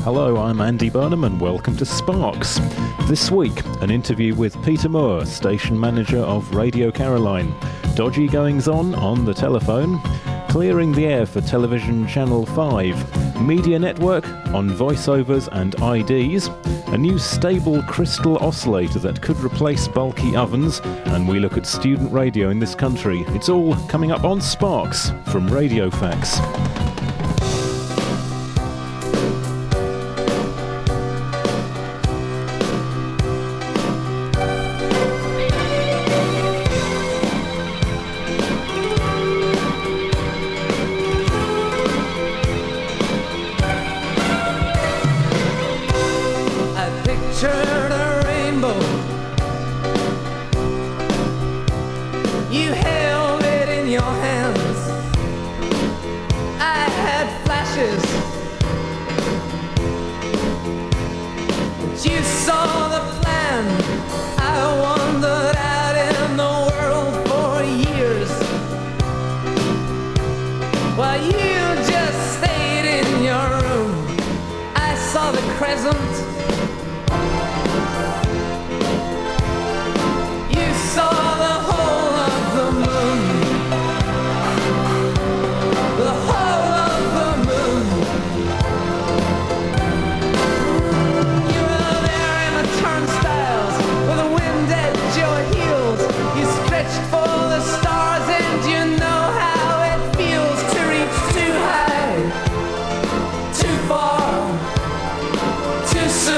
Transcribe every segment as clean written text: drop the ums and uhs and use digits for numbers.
Hello, I'm Andy Burnham and welcome to Sparks. This week, an interview with Peter Moore, station manager of Radio Caroline. Dodgy goings-on the telephone. Clearing the air for television Channel 5. Media Network on voiceovers and IDs. A new stable crystal oscillator that could replace bulky ovens. And we look at student radio in this country. It's all coming up on Sparks from Radio Facts. Too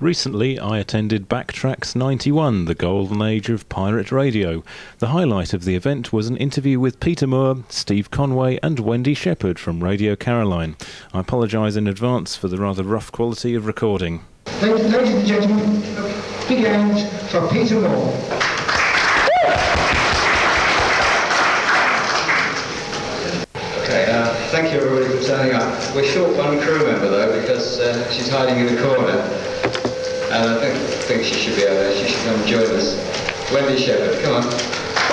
Recently, I attended Backtracks 91, the golden age of pirate radio. The highlight of the event was an interview with Peter Moore, Steve Conway and Wendy Shepherd from Radio Caroline. I apologise in advance for the rather rough quality of recording. Ladies and gentlemen, big hand for Peter Moore. Thank you everybody for turning up. We're short one crew member though because she's hiding in the corner, and I think she should be over there. She should come and join us. Wendy Shepherd, come on.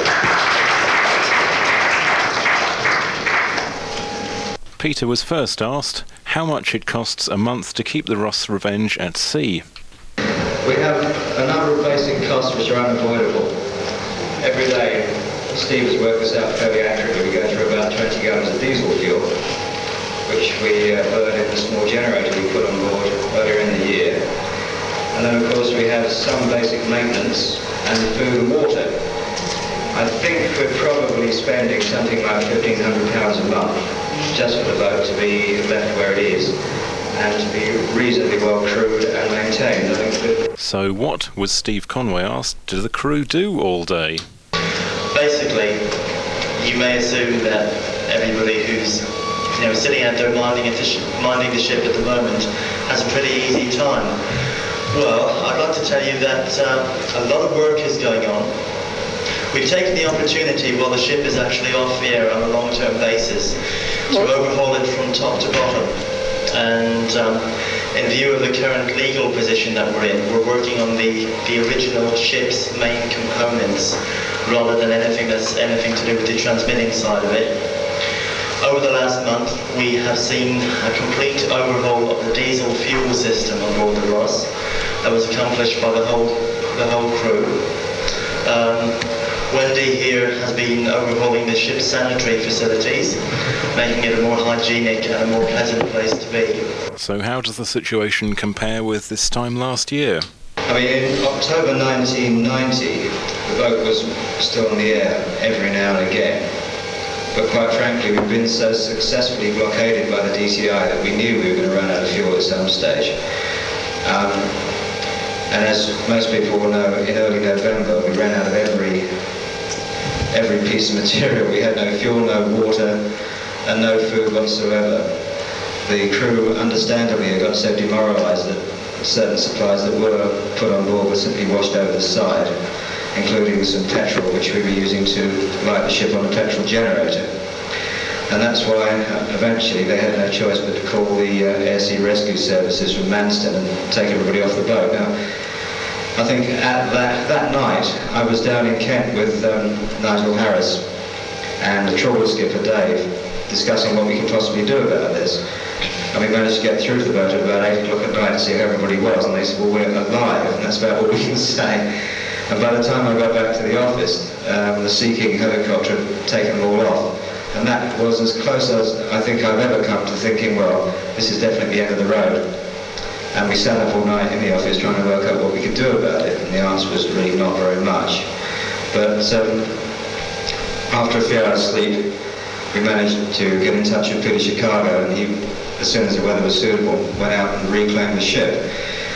Peter was first asked how much it costs a month to keep the Ross Revenge at sea. We have a number of basic costs which are unavoidable. Every day, Steve has worked this out fairly accurately. We go through about 20 gallons of diesel fuel, which we burn in the small generator we put on board earlier in the year. And then of course we have some basic maintenance and food and water. I think we're probably spending something like £1,500 a month just for the boat to be left where it is and to be reasonably well crewed and maintained. I think. So what was Steve Conway asked to the crew do all day? Basically, you may assume that everybody who's sitting out there minding the ship at the moment has a pretty easy time. Well, I'd like to tell you that a lot of work is going on. We've taken the opportunity while the ship is actually off the air on a long-term basis to overhaul it from top to bottom. And in view of the current legal position that we're in, we're working on the original ship's main components rather than anything to do with the transmitting side of it. Over the last month, we have seen a complete overhaul of the diesel fuel system on board the Ross. That was accomplished by the whole crew. Wendy here has been overhauling the ship's sanitary facilities, making it a more hygienic and a more pleasant place to be. So how does the situation compare with this time last year? I mean, in October 1990, the boat was still on the air every now and again. But quite frankly, we've been so successfully blockaded by the DCI that we knew we were going to run out of fuel at some stage. And as most people will know, in early November, we ran out of every piece of material. We had no fuel, no water, and no food whatsoever. The crew, understandably, had got so demoralised that certain supplies that were put on board were simply washed over the side, including some petrol, which we were using to light the ship on a petrol generator. And that's why eventually they had no choice but to call the Air Sea Rescue Services from Manston and take everybody off the boat. Now, I think at that night I was down in Kent with Nigel Harris and the trawler skipper Dave discussing what we could possibly do about this. And we managed to get through to the boat at about 8 o'clock at night to see how everybody was, and they said, well, we're alive, and that's about all we can say. And by the time I got back to the office, the Sea King helicopter had taken them all off. And that was as close as I think I've ever come to thinking, well, this is definitely the end of the road. And we sat up all night in the office trying to work out what we could do about it, and the answer was really not very much. But after a few hours sleep, we managed to get in touch with Peter Chicago, and he, as soon as the weather was suitable, went out and reclaimed the ship.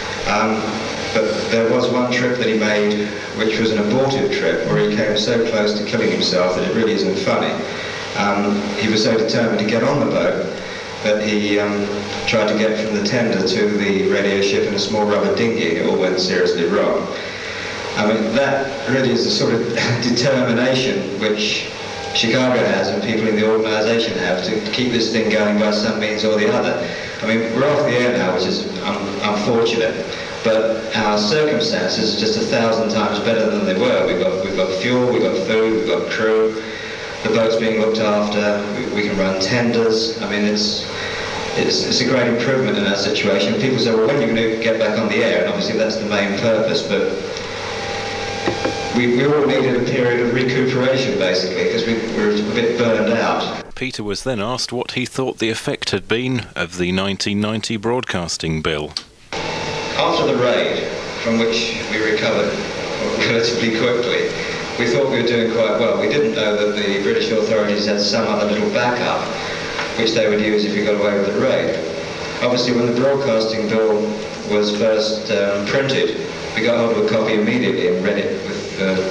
But there was one trip that he made, which was an abortive trip, where he came so close to killing himself that it really isn't funny. He was so determined to get on the boat that he tried to get from the tender to the radio ship in a small rubber dinghy, and it all went seriously wrong. I mean, that really is the sort of determination which Chicago has and people in the organisation have to keep this thing going by some means or the other. I mean, we're off the air now, which is unfortunate, but our circumstances are just 1,000 times better than they were. We've got fuel, we've got food, we've got crew, the boat's being looked after, we can run tenders. I mean, it's a great improvement in our situation. People say, well, when are you going to get back on the air? And obviously that's the main purpose, but we all needed a period of recuperation, basically, because we were a bit burned out. Peter was then asked what he thought the effect had been of the 1990 broadcasting bill. After the raid, from which we recovered relatively quickly, we thought we were doing quite well. We didn't know that the British authorities had some other little backup, which they would use if we got away with the raid. Obviously, when the broadcasting bill was first printed. We got hold of a copy immediately and read it with,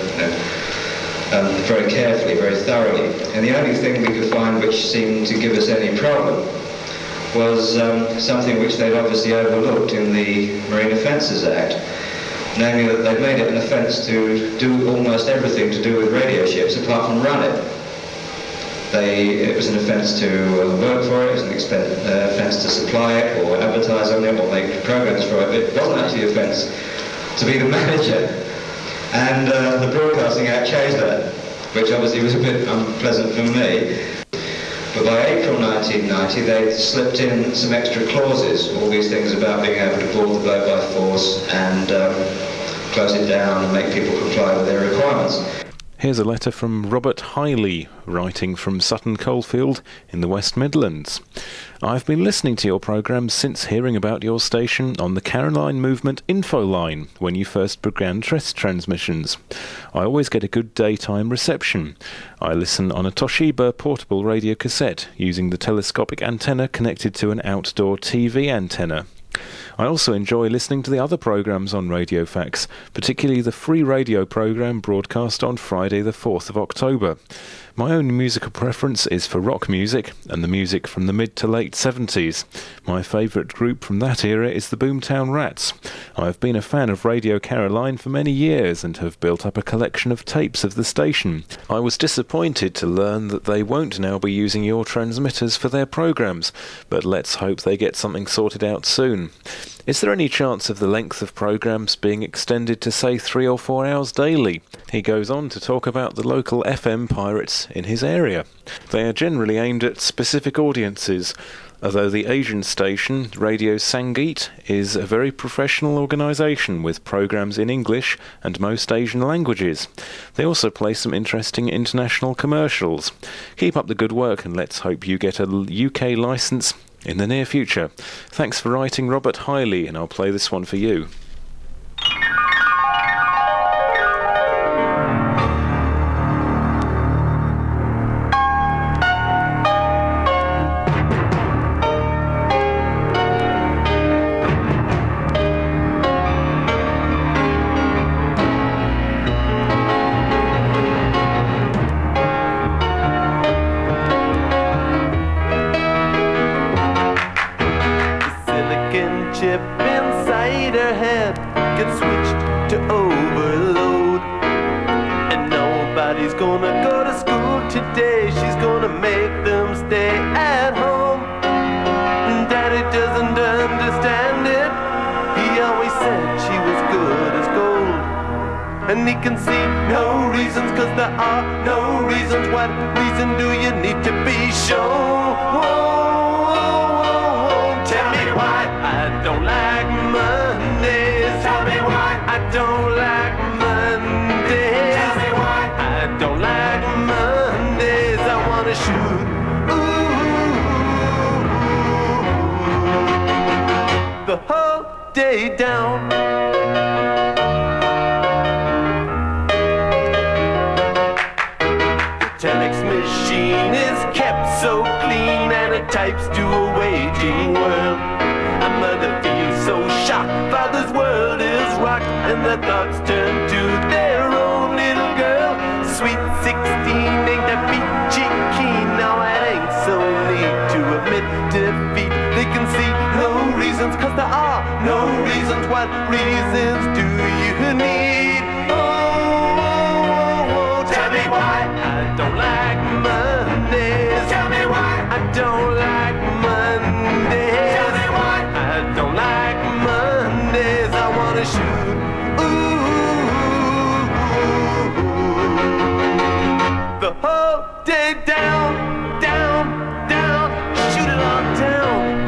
very carefully, very thoroughly. And the only thing we could find which seemed to give us any problem was something which they'd obviously overlooked in the Marine Offences Act, namely that they'd made it an offence to do almost everything to do with radio ships apart from run it. It was an offence to work for it, it was an offence to supply it or advertise on it or make programs for it. It wasn't actually an offence to be the manager. And the Broadcasting Act changed that, which obviously was a bit unpleasant for me. But by April 1990, they slipped in some extra clauses, all these things about being able to board the boat by force and close it down and make people comply with their requirements. Here's a letter from Robert Hiley, writing from Sutton Coldfield in the West Midlands. I've been listening to your programme since hearing about your station on the Caroline Movement info line when you first began test transmissions. I always get a good daytime reception. I listen on a Toshiba portable radio cassette using the telescopic antenna connected to an outdoor TV antenna. I also enjoy listening to the other programmes on Radio Fax, particularly the free radio programme broadcast on Friday the 4th of October. My own musical preference is for rock music and the music from the mid to late 70s. My favourite group from that era is the Boomtown Rats. I have been a fan of Radio Caroline for many years and have built up a collection of tapes of the station. I was disappointed to learn that they won't now be using your transmitters for their programmes, but let's hope they get something sorted out soon. Is there any chance of the length of programmes being extended to, say, 3 or 4 hours daily? He goes on to talk about the local FM pirates in his area. They are generally aimed at specific audiences, although the Asian station, Radio Sangeet, is a very professional organisation with programmes in English and most Asian languages. They also play some interesting international commercials. Keep up the good work and let's hope you get a UK licence in the near future. Thanks for writing, Robert Hiley, and I'll play this one for you. And he can see no reasons, cause there are no reasons. What reason do you need to be shown? Tell me why I don't like Mondays. Tell me why I don't like Mondays. Tell me why I don't like Mondays. I wanna shoot. The whole day down. So clean and it types to a waging world. A mother feels so shocked, father's world is rocked, and their thoughts turn to their own little girl. Sweet 16 ain't that peachy keen. Now it ain't so neat to admit defeat. They can see no reasons, cause there are no reasons. What reasons do you need? Tell me why I don't like Mondays. I don't like Mondays. Tell me why I don't like Mondays. I wanna shoot. The whole day down, down, down. Shoot it on down.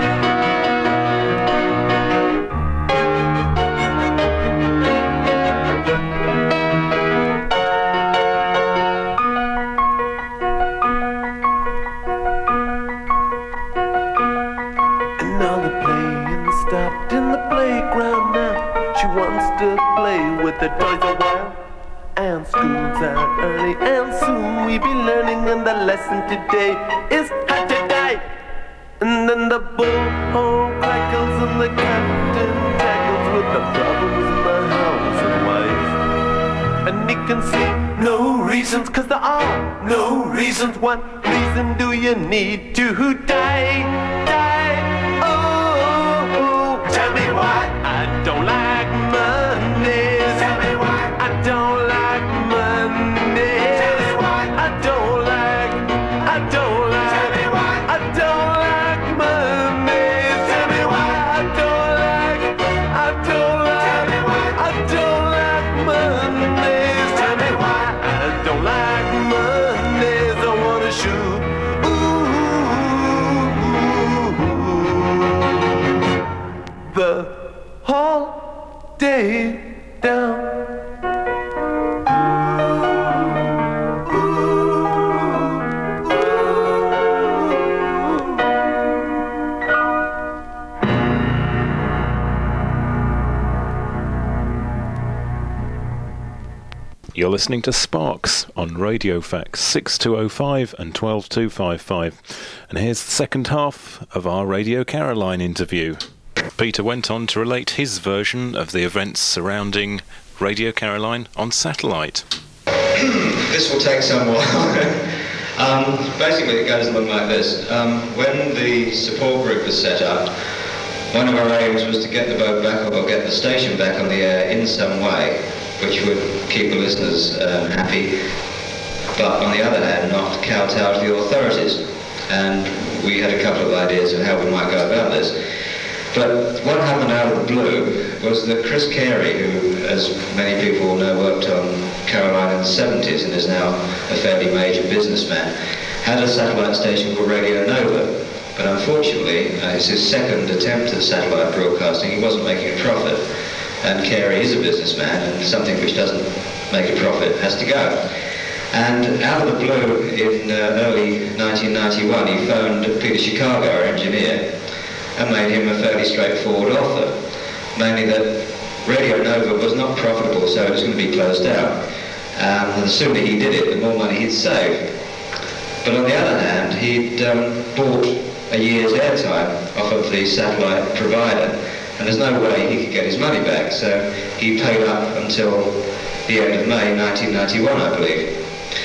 The toys are wild and school's out early, and soon we be learning, and the lesson today is how to die. And then the bullhorn crackles and the captain problems in my house and wife. And he can see no reasons, cause there are no reasons. What reason do you need to die? Die, oh, tell me why I don't like Mondays. Tell me why I don't like Mondays. Tell me why I don't like, tell me why I don't like Mondays. Tell me why I don't like, tell me why I don't like Mondays. Tell me why I don't like Mondays. I wanna shoot, the whole day down. You're listening to Sparks on Radio Fax 6205 and 12255. And here's the second half of our Radio Caroline interview. Peter went on to relate his version of the events surrounding Radio Caroline on satellite. This will take some while. Basically, it goes along like this. When the support group was set up, one of our aims was to get the boat back, or get the station back on the air in some way, which would keep the listeners happy, but on the other hand, not kowtow to the authorities. And we had a couple of ideas of how we might go about this. But what happened out of the blue was that Chris Carey, who, as many people will know, worked on Caroline in the 70s and is now a fairly major businessman, had a satellite station called Radio Nova. But unfortunately, it's his second attempt at satellite broadcasting. He wasn't making a profit. And Carey is a businessman, and something which doesn't make a profit has to go. And out of the blue, in early 1991, he phoned Peter Chicago, our engineer, and made him a fairly straightforward offer, mainly that Radio Nova was not profitable, so it was going to be closed down. And the sooner he did it, the more money he'd save. But on the other hand, he'd bought a year's airtime off of the satellite provider, and there's no way he could get his money back, so he paid up until the end of May 1991, I believe.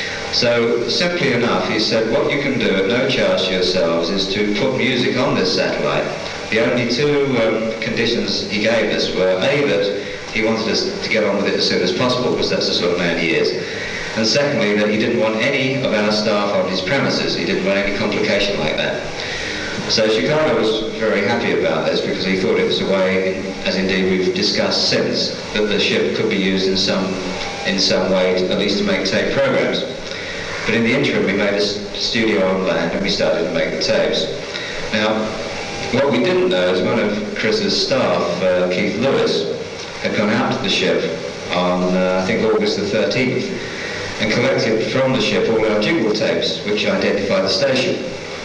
So, simply enough, he said, what you can do at no charge to yourselves is to put music on this satellite. The only two conditions he gave us were, A, that he wanted us to get on with it as soon as possible, because that's the sort of man he is, and secondly, that he didn't want any of our staff on his premises. He didn't want any complication like that. So Chicago was very happy about this, because he thought it was a way, as indeed we've discussed since, that the ship could be used in some way, at least to make tape programs. But in the interim, we made a studio on land and we started to make the tapes. Now, what we didn't know is one of Chris's staff, Keith Lewis, had gone out to the ship on, I think, August the 13th, and collected from the ship all our jingle tapes, which identify the station.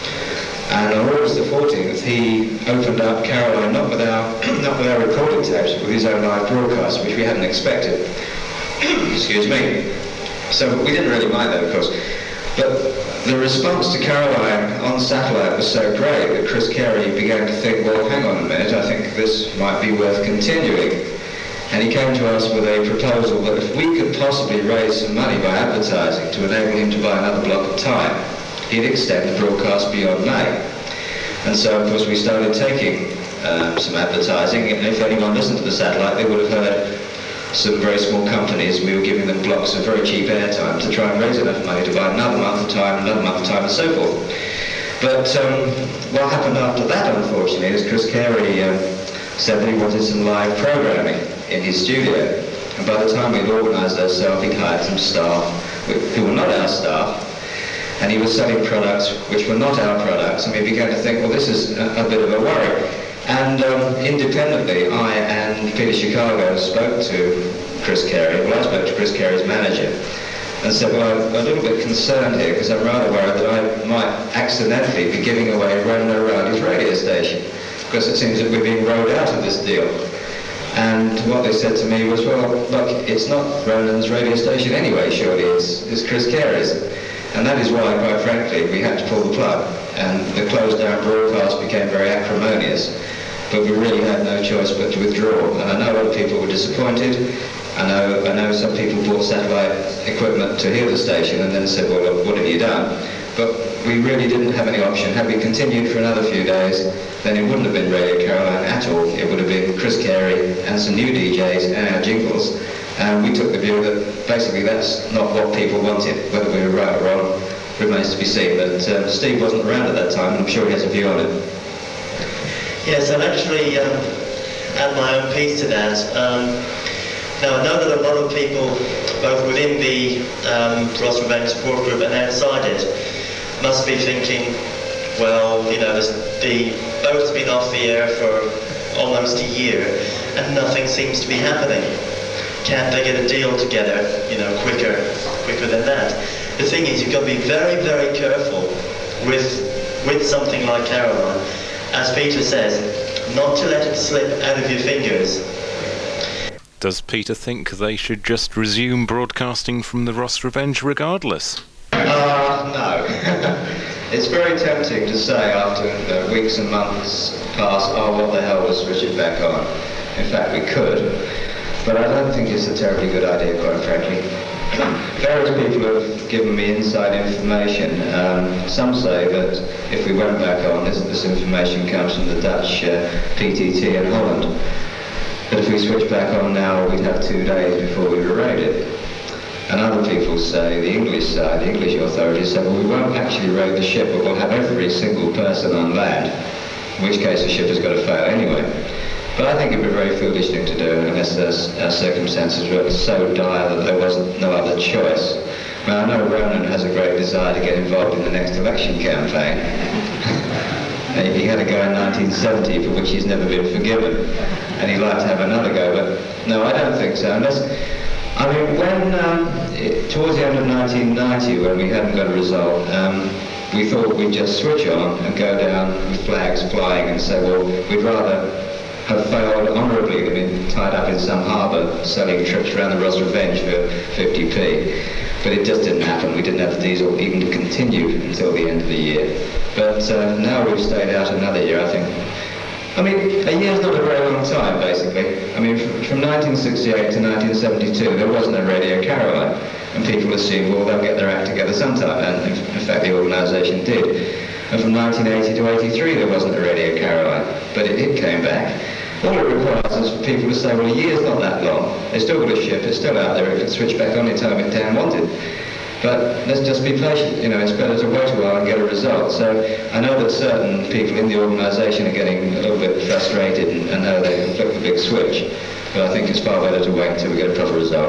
And on August the 14th, he opened up Caroline, not with our recording tapes, but with his own live broadcast, which we hadn't expected. Excuse me. So we didn't really mind that, of course. But the response to Caroline on satellite was so great that Chris Carey began to think, well, hang on a minute, I think this might be worth continuing. And he came to us with a proposal that if we could possibly raise some money by advertising to enable him to buy another block of time, he'd extend the broadcast beyond May. And so, of course, we started taking some advertising, and if anyone listened to the satellite, they would have heard some very small companies. We were giving them blocks of very cheap airtime to try and raise enough money to buy another month of time, and so forth. But what happened after that, unfortunately, is Chris Carey said that he wanted some live programming in his studio. And by the time we'd organised ourselves, he'd hired some staff who were not our staff, and he was selling products which were not our products, and we began to think, well, this is a bit of a worry. And independently, I and Peter Chicago spoke to Chris Carey. Well, I spoke to Chris Carey's manager and said, well, I'm a little bit concerned here, because I'm rather worried that I might accidentally be giving away Ronan O'Reilly's radio station, because it seems that we're being rowed out of this deal. And what they said to me was, well, look, it's not Ronan's radio station anyway, surely, it's Chris Carey's. And that is why, quite frankly, we had to pull the plug. And the closed down broadcast became very acrimonious. but we really had no choice but to withdraw. And I know other people were disappointed. I know some people bought satellite equipment to hear the station and then said, well, what have you done? But we really didn't have any option. Had we continued for another few days, then it wouldn't have been Radio Caroline at all. It would have been Chris Carey and some new DJs and our jingles. And we took the view that basically that's not what people wanted. Whether we were right or wrong remains to be seen. But Steve wasn't around at that time, and I'm sure he has a view on it. Yes, I'll actually add my own piece to that. Now, I know that a lot of people, both within the Ross Revenge support group and outside it, must be thinking, well, the boat's been off the air for almost a year and nothing seems to be happening. Can't they get a deal together, quicker than that? The thing is, you've got to be very, very careful with something like Caroline, as Peter says, not to let it slip out of your fingers. Does Peter think they should just resume broadcasting from the Ross Revenge regardless? No. It's very tempting to say after weeks and months pass, oh, what the hell was switching back on? In fact, we could, but I don't think it's a terribly good idea, quite frankly. Various people have given me inside information. Some say that if we went back on, this information comes from the Dutch PTT in Holland, that if we switch back on now, we'd have 2 days before we were raided. And other people say, the English side, the English authorities say, well, we won't actually raid the ship, but we'll have every single person on land, in which case the ship has got to fail anyway. But I think it would be a very foolish thing to do unless our circumstances were so dire that there wasn't no other choice. Now, I know Ronan has a great desire to get involved in the next election campaign. He had a go in 1970 for which he's never been forgiven, and he'd like to have another go, but no, I don't think so. When towards the end of 1990, when we hadn't got a result, we thought we'd just switch on and go down with flags flying and say, well, we'd rather have failed honourably than been tied up in some harbour selling trips around the Ross Revenge for 50p. But it just didn't happen. We didn't have the diesel even to continue until the end of the year. But now we've stayed out another year, I think. A year's not a very long time, basically. From 1968 to 1972, there wasn't a Radio Caroline. And people assumed, well, they'll get their act together sometime. And in fact, the organisation did. And from 1980 to 83, there wasn't a Radio Caroline. But it came back. All it requires is for people to say, well, a year's not that long. They've still got a ship, it's still out there, it can switch back on anytime it damn wanted. But let's just be patient, it's better to wait a while and get a result. So I know that certain people in the organisation are getting a little bit frustrated and know they can flick the big switch. But I think it's far better to wait until we get a proper result.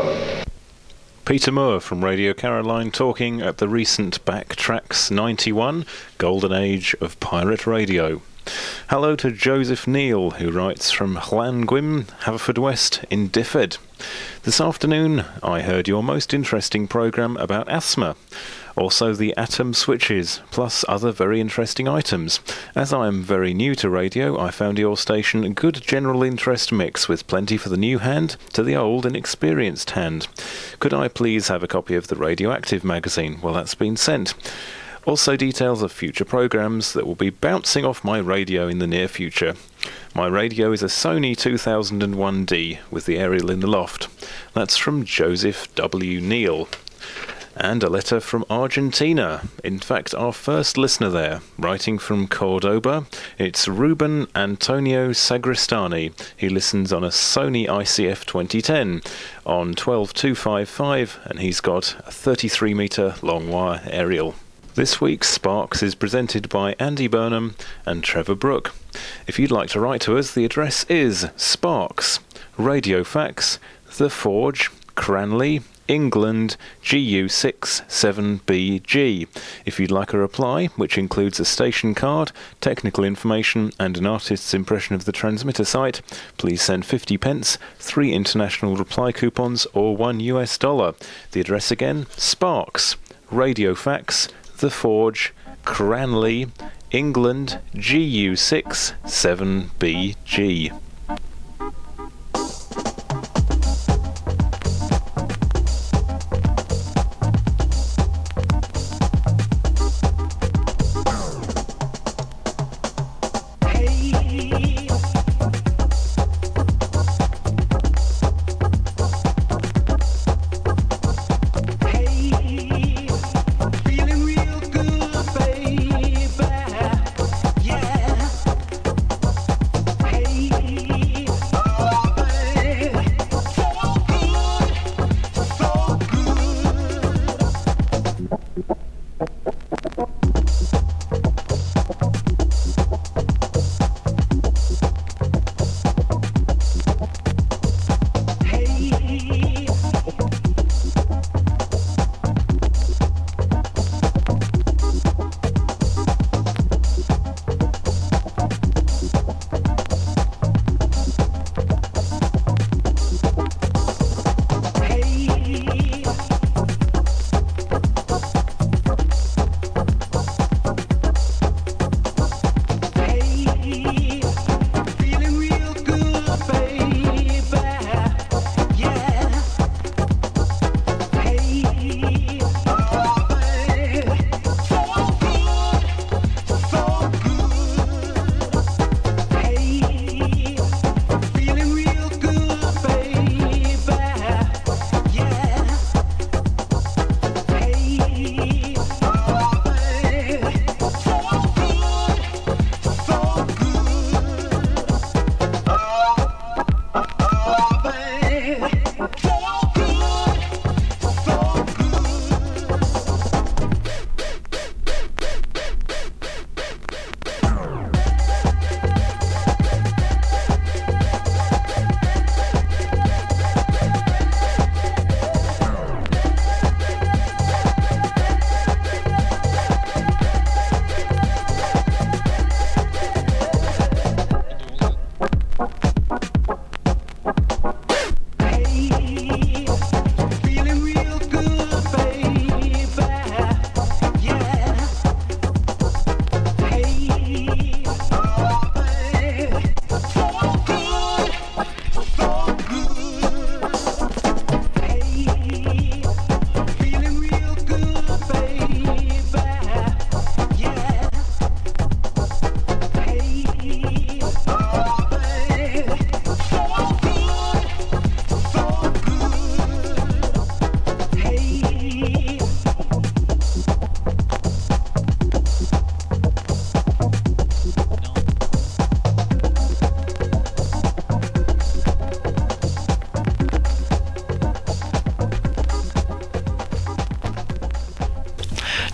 Peter Moore from Radio Caroline talking at the recent Backtracks 91 Golden Age of Pirate Radio. Hello to Joseph Neal, who writes from Llangwym, Haverfordwest in Difford. This afternoon I heard your most interesting programme about asthma, also the atom switches, plus other very interesting items. As I am very new to radio, I found your station a good general interest mix with plenty for the new hand to the old and experienced hand. Could I please have a copy of the Radioactive magazine? Well, that's been sent. Also details of future programmes that will be bouncing off my radio in the near future. My radio is a Sony 2001D with the aerial in the loft. That's from Joseph W. Neal. And a letter from Argentina. In fact, our first listener there, writing from Cordoba. It's Ruben Antonio Sagristani. He listens on a Sony ICF 2010 on 12255, and he's got a 33-metre long wire aerial. This week's Sparks is presented by Andy Burnham and Trevor Brooke. If you'd like to write to us, the address is Sparks, Radio Fax, The Forge, Cranley, England, GU67BG. If you'd like a reply, which includes a station card, technical information and an artist's impression of the transmitter site, please send 50p, 3 international reply coupons or $1. The address again, Sparks, Radio Fax, The Forge, Cranley, England, GU67BG.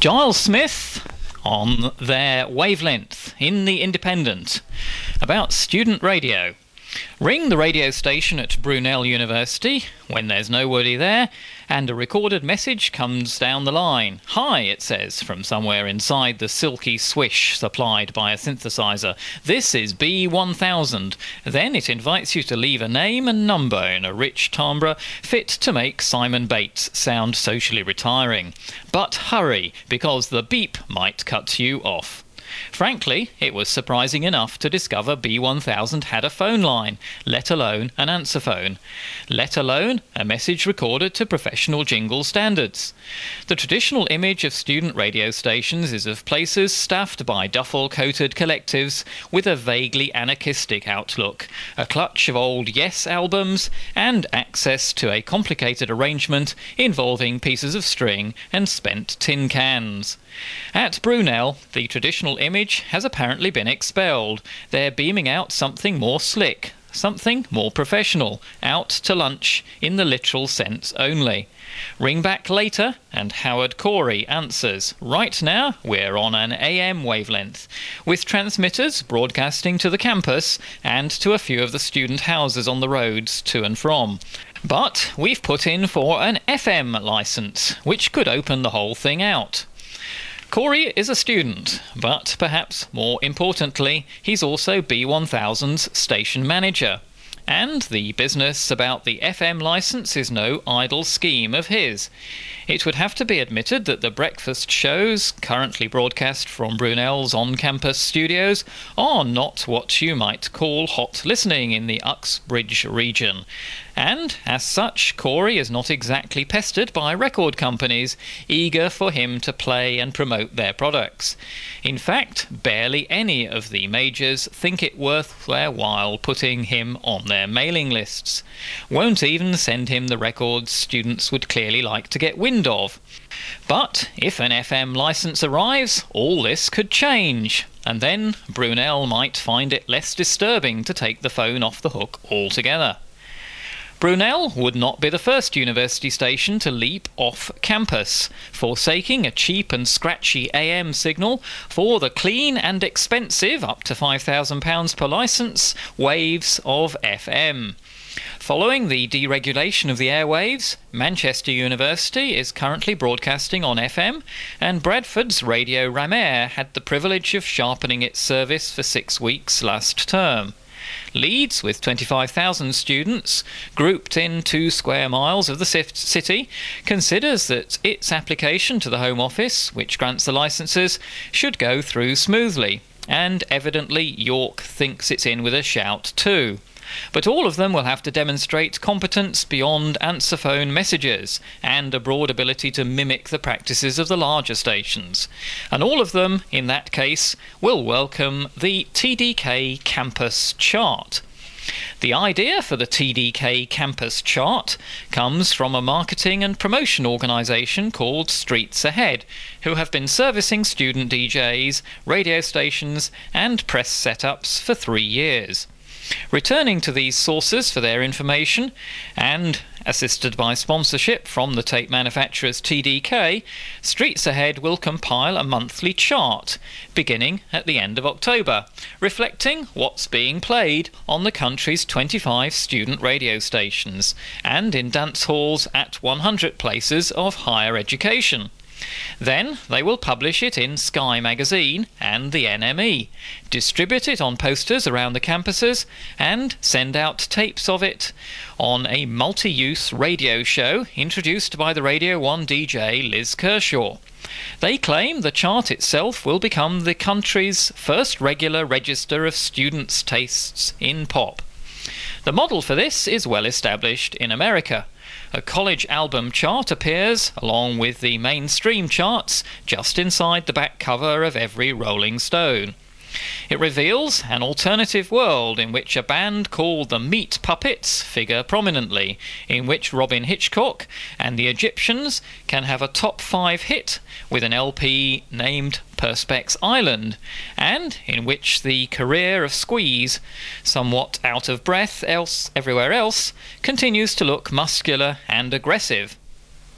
Giles Smith on their Wavelength in the Independent about student radio. Ring the radio station at Brunel University when there's nobody there, and a recorded message comes down the line. Hi, it says, from somewhere inside the silky swish supplied by a synthesizer. This is B1000. Then it invites you to leave a name and number in a rich timbre fit to make Simon Bates sound socially retiring. But hurry, because the beep might cut you off. Frankly, it was surprising enough to discover B1000 had a phone line, let alone an answer phone, let alone a message recorded to professional jingle standards. The traditional image of student radio stations is of places staffed by duffel-coated collectives with a vaguely anarchistic outlook, a clutch of old Yes albums, and access to a complicated arrangement involving pieces of string and spent tin cans. At Brunel, the traditional image has apparently been expelled. They're beaming out something more slick, something more professional, out to lunch in the literal sense only. Ring back later and Howard Corey answers. Right now we're on an AM wavelength, with transmitters broadcasting to the campus and to a few of the student houses on the roads to and from. But we've put in for an FM licence, which could open the whole thing out. Corey is a student, but perhaps more importantly, he's also B1000's station manager. And the business about the FM licence is no idle scheme of his. It would have to be admitted that the breakfast shows, currently broadcast from Brunel's on-campus studios, are not what you might call hot listening in the Uxbridge region. And, as such, Corey is not exactly pestered by record companies eager for him to play and promote their products. In fact, barely any of the majors think it worth their while putting him on their mailing lists. Won't even send him the records students would clearly like to get wind of. But if an FM licence arrives, all this could change. And then Brunel might find it less disturbing to take the phone off the hook altogether. Brunel would not be the first university station to leap off campus, forsaking a cheap and scratchy AM signal for the clean and expensive, up to £5,000 per licence, waves of FM. Following the deregulation of the airwaves, Manchester University is currently broadcasting on FM, and Bradford's Radio Ramare had the privilege of sharpening its service for 6 weeks last term. Leeds, with 25,000 students, grouped in 2 square miles of the city, considers that its application to the Home Office, which grants the licences, should go through smoothly, and evidently York thinks it's in with a shout too. But all of them will have to demonstrate competence beyond answer phone messages and a broad ability to mimic the practices of the larger stations. And all of them, in that case, will welcome the TDK Campus Chart. The idea for the TDK Campus Chart comes from a marketing and promotion organisation called Streets Ahead, who have been servicing student DJs, radio stations and press setups for 3 years. Returning to these sources for their information, and assisted by sponsorship from the tape manufacturers TDK, Streets Ahead will compile a monthly chart, beginning at the end of October, reflecting what's being played on the country's 25 student radio stations, and in dance halls at 100 places of higher education. Then they will publish it in Sky Magazine and the NME, distribute it on posters around the campuses, and send out tapes of it on a multi-use radio show introduced by the Radio 1 DJ Liz Kershaw. They claim the chart itself will become the country's first regular register of students' tastes in pop. The model for this is well established in America. A college album chart appears, along with the mainstream charts, just inside the back cover of every Rolling Stone. It reveals an alternative world in which a band called the Meat Puppets figure prominently, in which Robin Hitchcock and the Egyptians can have a top 5 hit with an LP named Perspex Island, and in which the career of Squeeze, somewhat out of breath everywhere else, continues to look muscular and aggressive.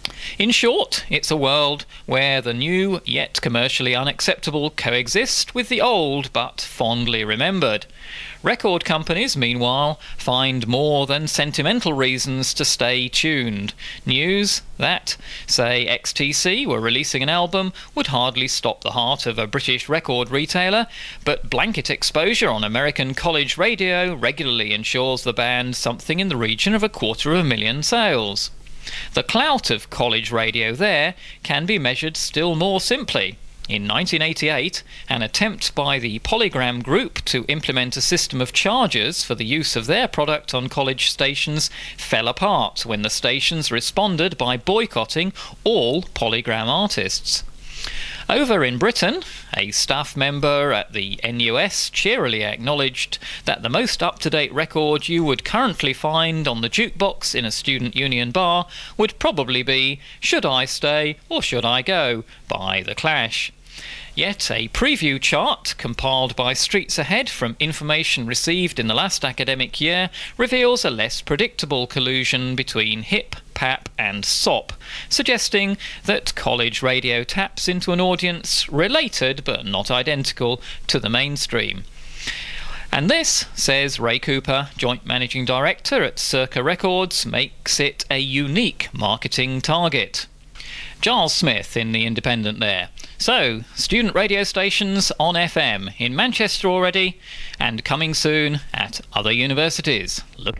In short, it's a world where the new yet commercially unacceptable coexist with the old but fondly remembered. Record companies, meanwhile, find more than sentimental reasons to stay tuned. News that, say, XTC were releasing an album would hardly stop the heart of a British record retailer, but blanket exposure on American college radio regularly ensures the band something in the region of 250,000 sales. The clout of college radio there can be measured still more simply. In 1988, an attempt by the Polygram Group to implement a system of charges for the use of their product on college stations fell apart when the stations responded by boycotting all Polygram artists. Over in Britain, a staff member at the NUS cheerily acknowledged that the most up-to-date record you would currently find on the jukebox in a student union bar would probably be Should I Stay or Should I Go by The Clash. Yet a preview chart compiled by Streets Ahead from information received in the last academic year reveals a less predictable collusion between hip, pap and sop, suggesting that college radio taps into an audience related but not identical to the mainstream. And this, says Ray Cooper, Joint Managing Director at Circa Records, makes it a unique marketing target. Giles Smith in The Independent there. So, student radio stations on FM in Manchester already, and coming soon at other universities. Look.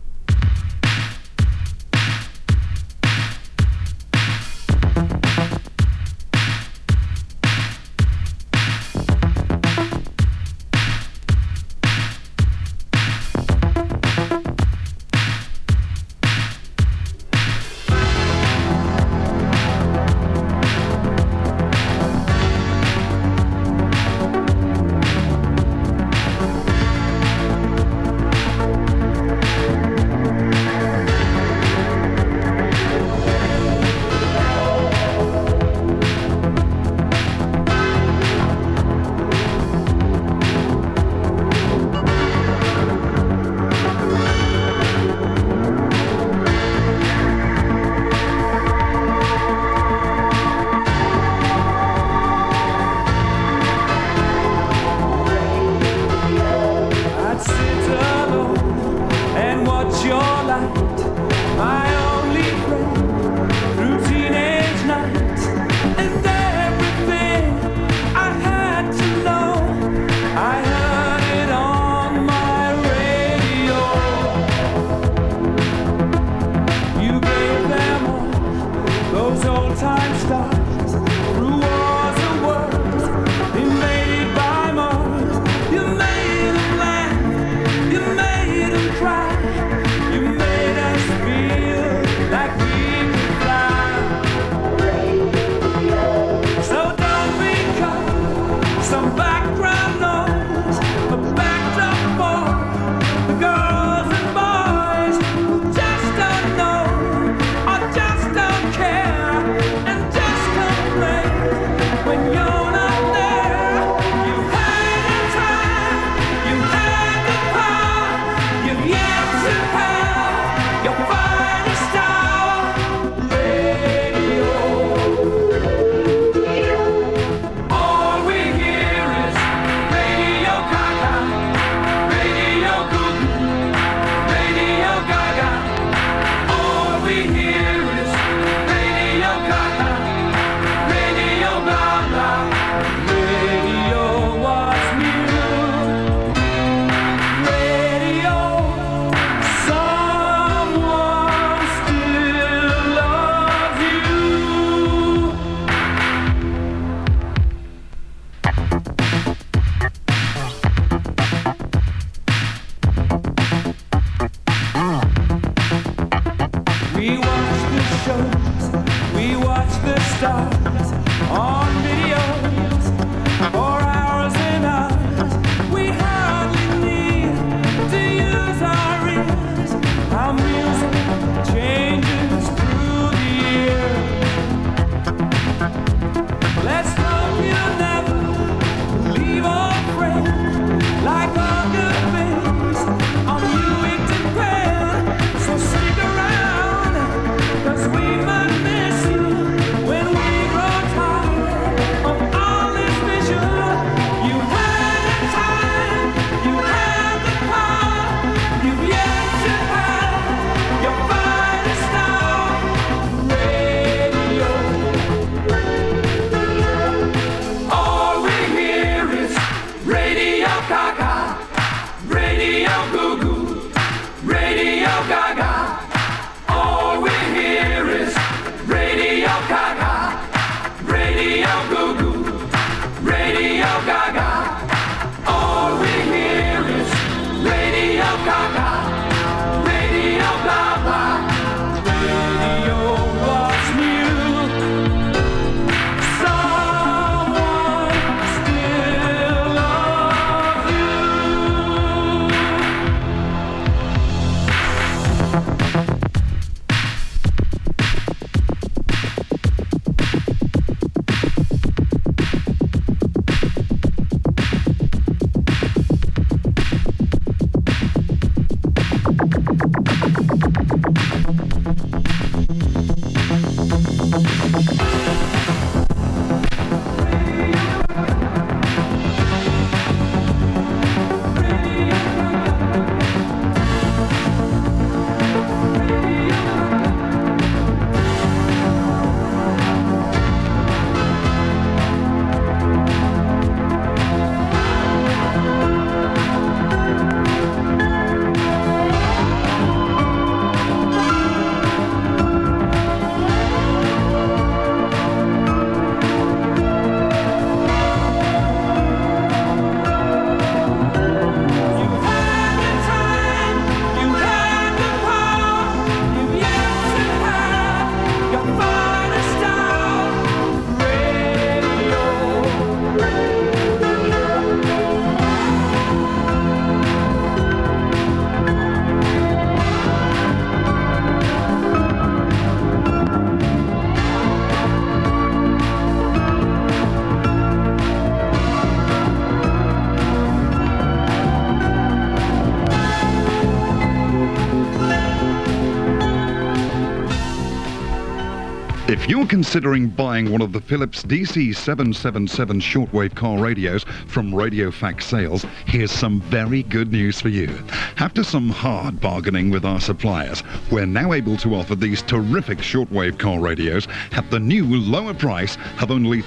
If you're considering buying one of the Philips DC777 shortwave car radios from RadioFax Sales, here's some very good news for you. After some hard bargaining with our suppliers, we're now able to offer these terrific shortwave car radios at the new lower price of only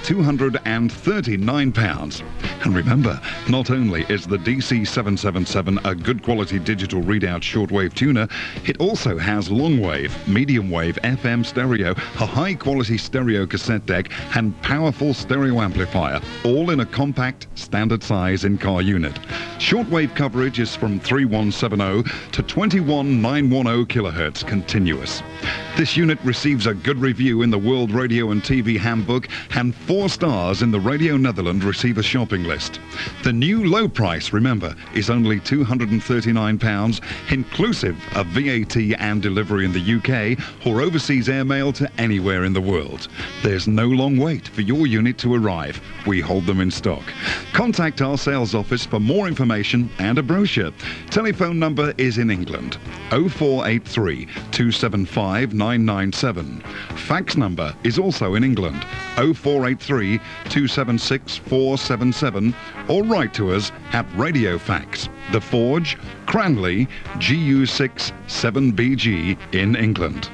£239. And remember, not only is the DC777 a good quality digital readout shortwave tuner, it also has long wave, medium wave FM stereo, a high quality stereo cassette deck and powerful stereo amplifier, all in a compact standard size in-car unit. Shortwave coverage is from 3170 to 21910 kHz continuous. This unit receives a good review in the World Radio and TV Handbook and 4 stars in the Radio Netherlands receiver shopping list. The new low price, remember, is only £239, inclusive of VAT and delivery in the UK or overseas airmail to anywhere in the world. There's no long wait for your unit to arrive. We hold them in stock. Contact our sales office for more information and a brochure. Telephone number is in England, 0483 275 997. Fax number is also in England, 0483 276 477, or write to us at RadioFax, The Forge, Cranley, GU6 7BG in England.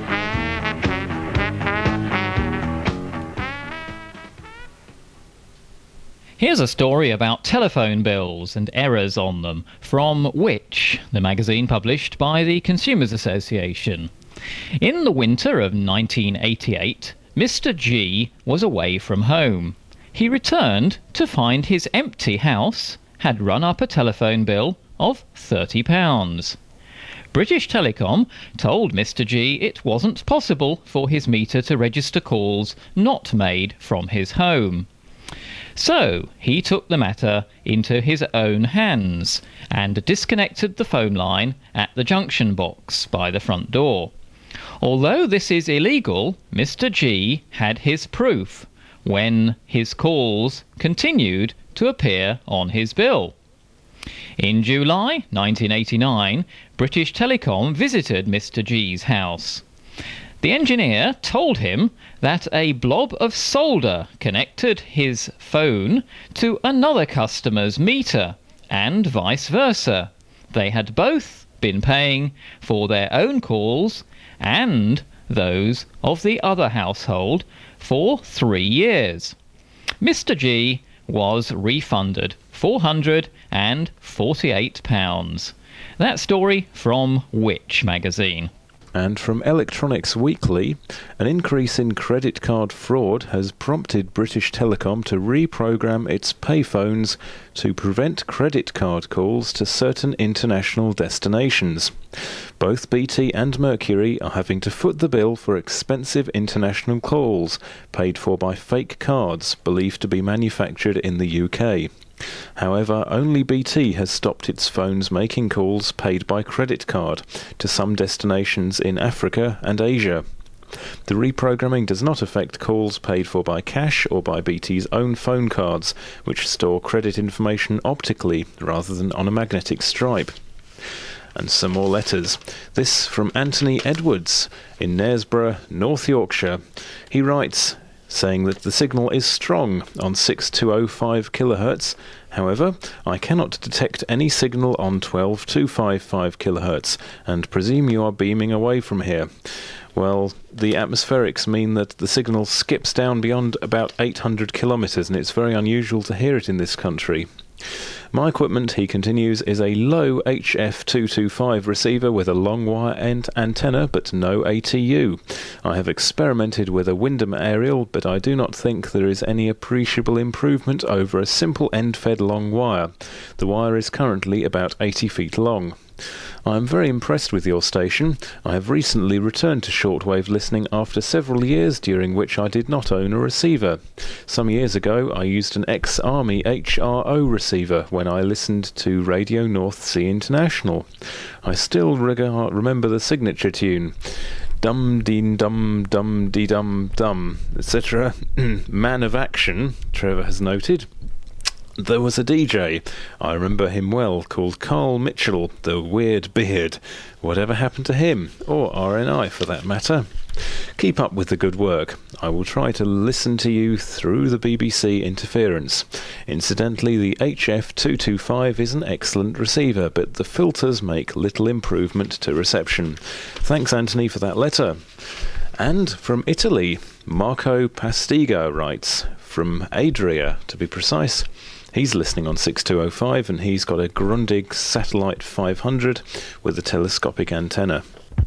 Here's a story about telephone bills and errors on them from Which, the magazine published by the Consumers Association. In the winter of 1988, Mr. G was away from home. He returned to find his empty house had run up a telephone bill of £30. British Telecom told Mr. G it wasn't possible for his meter to register calls not made from his home. So he took the matter into his own hands and disconnected the phone line at the junction box by the front door. Although this is illegal, Mr. G had his proof when his calls continued to appear on his bill. In July 1989, British Telecom visited Mr. G's house. The engineer told him that a blob of solder connected his phone to another customer's meter, and vice versa. They had both been paying for their own calls and those of the other household for 3 years. Mr. G was refunded £448. That story from Which magazine. And from Electronics Weekly, an increase in credit card fraud has prompted British Telecom to reprogram its payphones to prevent credit card calls to certain international destinations. Both BT and Mercury are having to foot the bill for expensive international calls paid for by fake cards believed to be manufactured in the UK. However, only BT has stopped its phones making calls paid by credit card to some destinations in Africa and Asia. The reprogramming does not affect calls paid for by cash or by BT's own phone cards, which store credit information optically rather than on a magnetic stripe. And some more letters. This from Anthony Edwards in Knaresborough, North Yorkshire. He writes, saying that the signal is strong on 6205 kHz. However, I cannot detect any signal on 12255 kHz and presume you are beaming away from here. Well, the atmospherics mean that the signal skips down beyond about 800 kilometres, and it's very unusual to hear it in this country. My equipment, he continues, is a low HF225 receiver with a long wire end antenna but no ATU. I have experimented with a Wyndham aerial, but I do not think there is any appreciable improvement over a simple end-fed long wire. The wire is currently about 80 feet long. I am very impressed with your station. I have recently returned to shortwave listening after several years during which I did not own a receiver. Some years ago I used an ex-Army HRO receiver when I listened to Radio North Sea International. I still remember the signature tune. Dum dee dum dum dee dum dum, etc. Man of action, Trevor has noted. there was a DJ, I remember him well, called Carl Mitchell, the Weird Beard. Whatever happened to him, or RNI for that matter? Keep up with the good work. I will try to listen to you through the BBC interference. Incidentally, the HF225 is an excellent receiver, but the filters make little improvement to reception. Thanks, Anthony, for that letter. And from Italy, Marco Pastiga writes, from Adria to be precise. He's listening on 6205 and he's got a Grundig Satellite 500 with a telescopic antenna.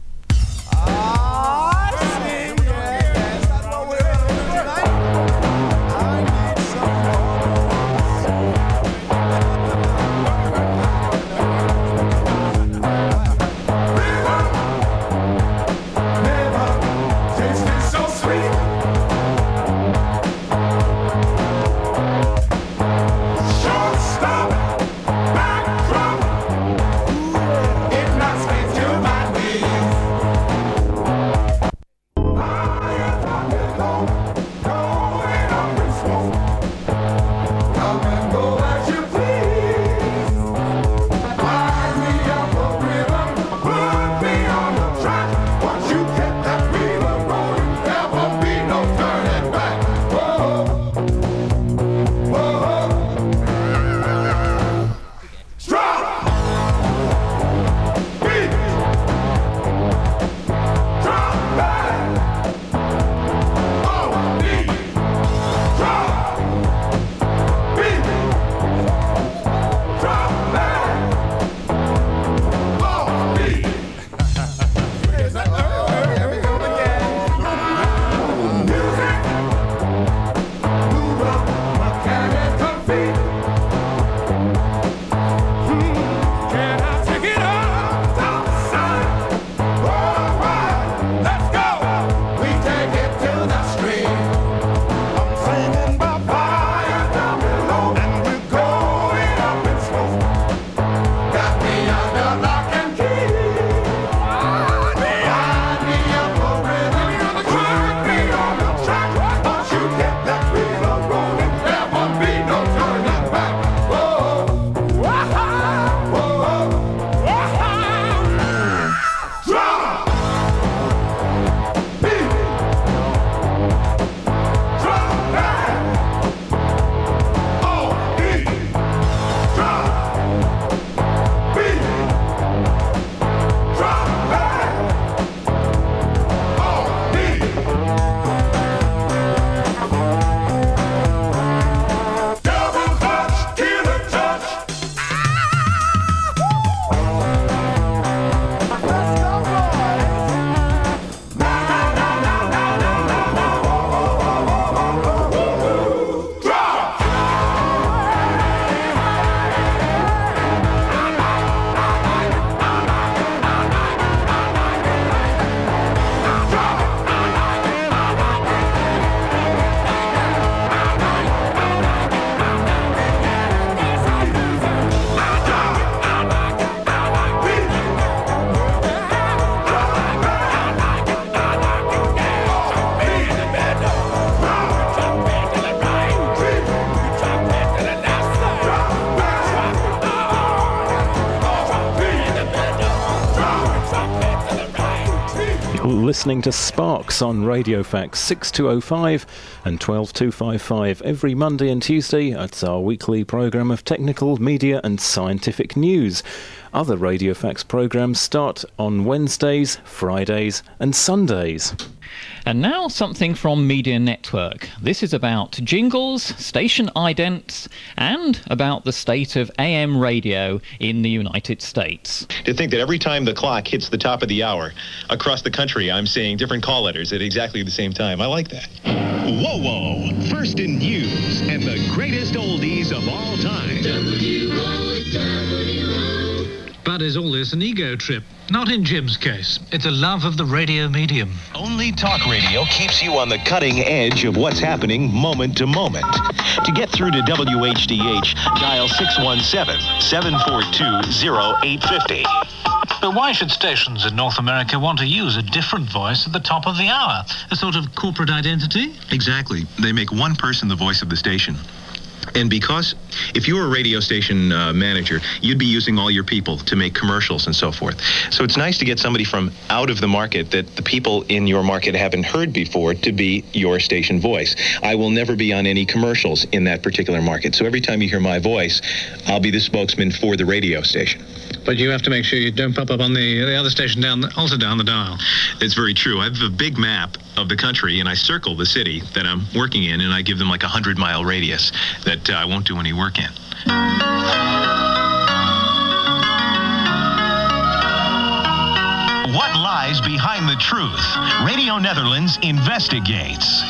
Listening to Sparks on Radio Fax 6205 and 12255 every Monday and Tuesday. It's our weekly programme of technical, media and scientific news. Other Radio Fax programmes start on Wednesdays, Fridays and Sundays. And now something from Media Network. This is about jingles, station idents, and about the state of AM radio in the United States. To think that every time the clock hits the top of the hour, across the country I'm seeing different call letters at exactly the same time. I like that. Whoa, whoa! First in news and the greatest oldies of all time. But is all this an ego trip? Not in Jim's case. It's a love of the radio medium. Only talk radio keeps you on the cutting edge of what's happening moment to moment. To get through to WHDH, dial 617-742-0850. But why should stations in North America want to use a different voice at the top of the hour? A sort of corporate identity? Exactly. They make one person the voice of the station. And because if you were a radio station manager, you'd be using all your people to make commercials and so forth. So it's nice to get somebody from out of the market that the people in your market haven't heard before to be your station voice. I will never be on any commercials in that particular market. So every time you hear my voice, I'll be the spokesman for the radio station. But you have to make sure you don't pop up on the other station also down the dial. It's very true. I have a big map of the country, and I circle the city that I'm working in, and I give them like a 100-mile radius that I won't do any work in. What lies behind the truth? Radio Netherlands investigates.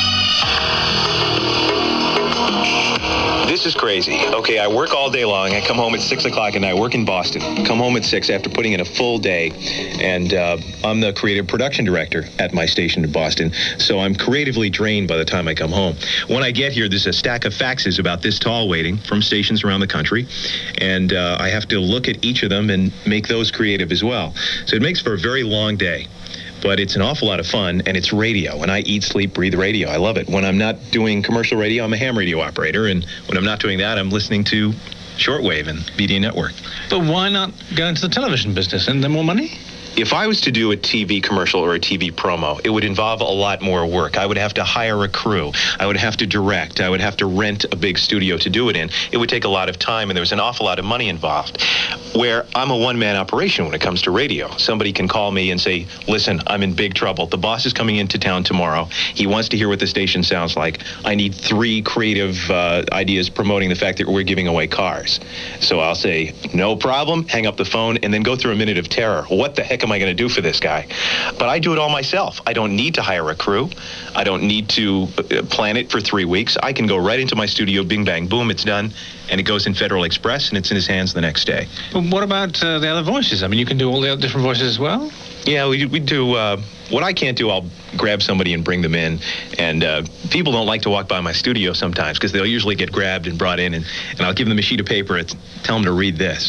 This is crazy. Okay, I work all day long. I come home at 6 o'clock and I work in Boston. Come home at 6 after putting in a full day. And I'm the creative production director at my station in Boston. So I'm creatively drained by the time I come home. When I get here, there's a stack of faxes about this tall waiting from stations around the country. And I have to look at each of them and make those creative as well. So it makes for a very long day. But it's an awful lot of fun, and it's radio, and I eat, sleep, breathe radio. I love it. When I'm not doing commercial radio, I'm a ham radio operator, and when I'm not doing that, I'm listening to shortwave and Media Network. But why not go into the television business? Isn't there more money? If I was to do a TV commercial or a TV promo, it would involve a lot more work. I would have to hire a crew. I would have to direct. I would have to rent a big studio to do it in. It would take a lot of time, and there was an awful lot of money involved. Where I'm a one-man operation when it comes to radio. Somebody can call me and say, listen, I'm in big trouble. The boss is coming into town tomorrow. He wants to hear what the station sounds like. I need 3 creative ideas promoting the fact that we're giving away cars. So I'll say, no problem, hang up the phone, and then go through a minute of terror. What the heck am I going to do for this guy? But I do it all myself. I don't need to hire a crew. I don't need to plan it for 3 weeks. I can go right into my studio, bing, bang, boom, it's done, and it goes in Federal Express, and it's in his hands the next day. But what about the other voices? I mean, you can do all the other different voices as well? Yeah, we do. What I can't do, I'll grab somebody and bring them in. And people don't like to walk by my studio sometimes because they'll usually get grabbed and brought in, and I'll give them a sheet of paper and tell them to read this.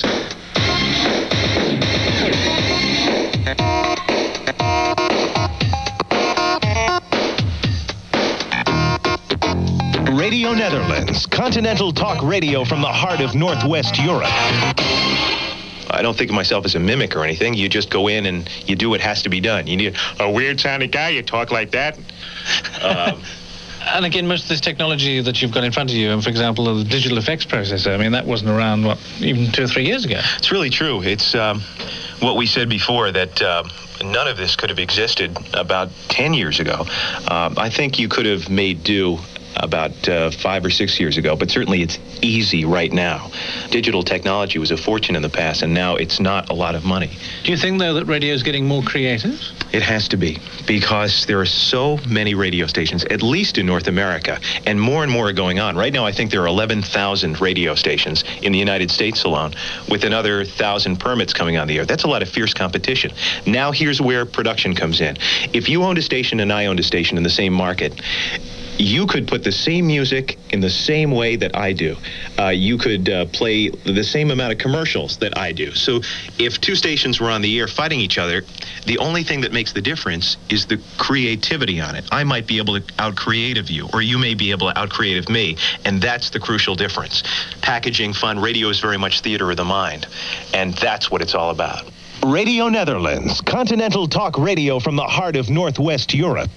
Radio Netherlands, continental talk radio from the heart of Northwest Europe. I don't think of myself as a mimic or anything. You just go in and you do what has to be done. You need a weird-sounding guy. You talk like that. And again, most of this technology that you've got in front of you, and for example, the digital effects processor, I mean, that wasn't around, even 2 or 3 years ago? It's really true. It's what we said before, that none of this could have existed about 10 years ago. I think you could have made do about 5 or 6 years ago, but certainly it's easy right now. Digital technology was a fortune in the past, and now it's not a lot of money. Do you think, though, that radio is getting more creative? It has to be, because there are so many radio stations, at least in North America, and more are going on. Right now, I think there are 11,000 radio stations in the United States alone, with another 1,000 permits coming on the air. That's a lot of fierce competition. Now, here's where production comes in. If you owned a station and I owned a station in the same market, you could put the same music in the same way that I do. You could play the same amount of commercials that I do. So if 2 stations were on the air fighting each other, the only thing that makes the difference is the creativity on it. I might be able to out-creative you, or you may be able to out-creative me, and that's the crucial difference. Packaging fun, radio is very much theater of the mind, and that's what it's all about. Radio Netherlands, continental talk radio from the heart of Northwest Europe.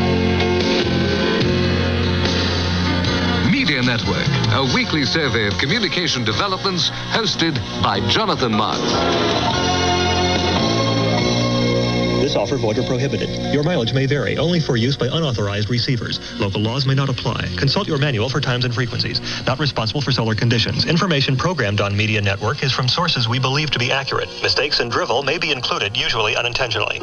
Media Network, a weekly survey of communication developments hosted by Jonathan Martin. This offer void or prohibited. Your mileage may vary, only for use by unauthorized receivers. Local laws may not apply. Consult your manual for times and frequencies. Not responsible for solar conditions. Information programmed on Media Network is from sources we believe to be accurate. Mistakes and drivel may be included, usually unintentionally.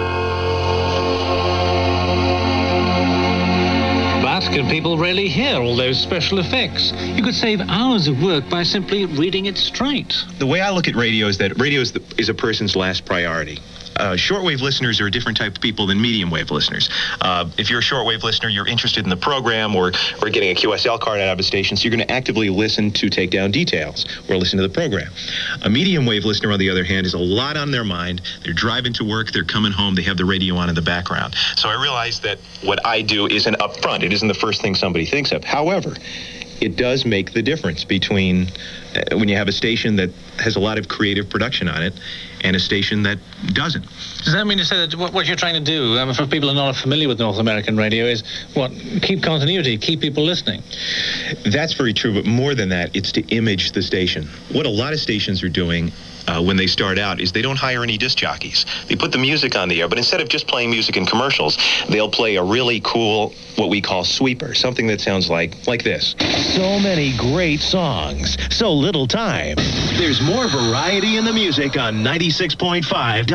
But can people really hear all those special effects? You could save hours of work by simply reading it straight. The way I look at radio is that radio is a person's last priority. Shortwave listeners are a different type of people than medium wave listeners. If you're a shortwave listener, you're interested in the program or getting a QSL card out of a station, so you're going to actively listen to take down details or listen to the program. A medium wave listener, on the other hand, is a lot on their mind. They're driving to work, they're coming home, they have the radio on in the background. So I realize that what I do isn't up front. It isn't the first thing somebody thinks of. However, it does make the difference between when you have a station that has a lot of creative production on it and a station that doesn't. Does that mean to say that what you're trying to do, for people who are not familiar with North American radio, is keep continuity, keep people listening? That's very true, but more than that, it's to image the station. What a lot of stations are doing when they start out is they don't hire any disc jockeys. They put the music on the air, but instead of just playing music in commercials, they'll play a really cool, what we call sweeper, something that sounds like this. So many great songs, so little time. There's more variety in the music on 96.5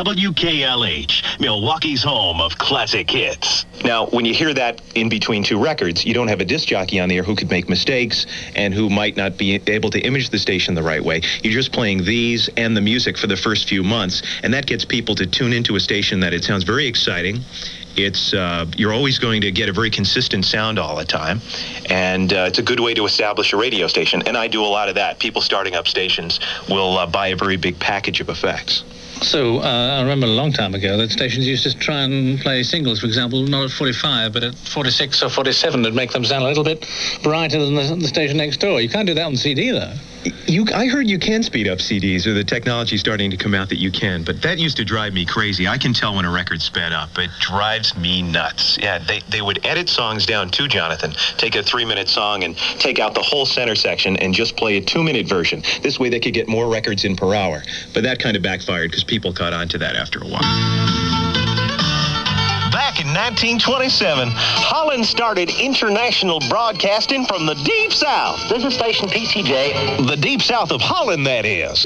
WKLH, Milwaukee's home of classic hits. Now, when you hear that in between two records, you don't have a disc jockey on the air who could make mistakes and who might not be able to image the station the right way. You're just playing these and the music for the first few months, and that gets people to tune into a station that it sounds very exciting. It's you're always going to get a very consistent sound all the time, and it's a good way to establish a radio station. And I do a lot of that. People starting up stations will buy a very big package of effects. So I remember a long time ago that stations used to try and play singles, for example, not at 45, but at 46 or 47, to make them sound a little bit brighter than the station next door. You can't do that on CD, though. I heard you can speed up CDs, or the technology's starting to come out that you can, but that used to drive me crazy. I can tell when a record's sped up. It drives me nuts. Yeah, they would edit songs down too, Jonathan. Take a 3-minute song and take out the whole center section and just play a 2-minute version. This way they could get more records in per hour. But that kind of backfired because people caught on to that after a while. Back in 1927, Holland started international broadcasting from the Deep South. This is station PCJ. The Deep South of Holland, that is.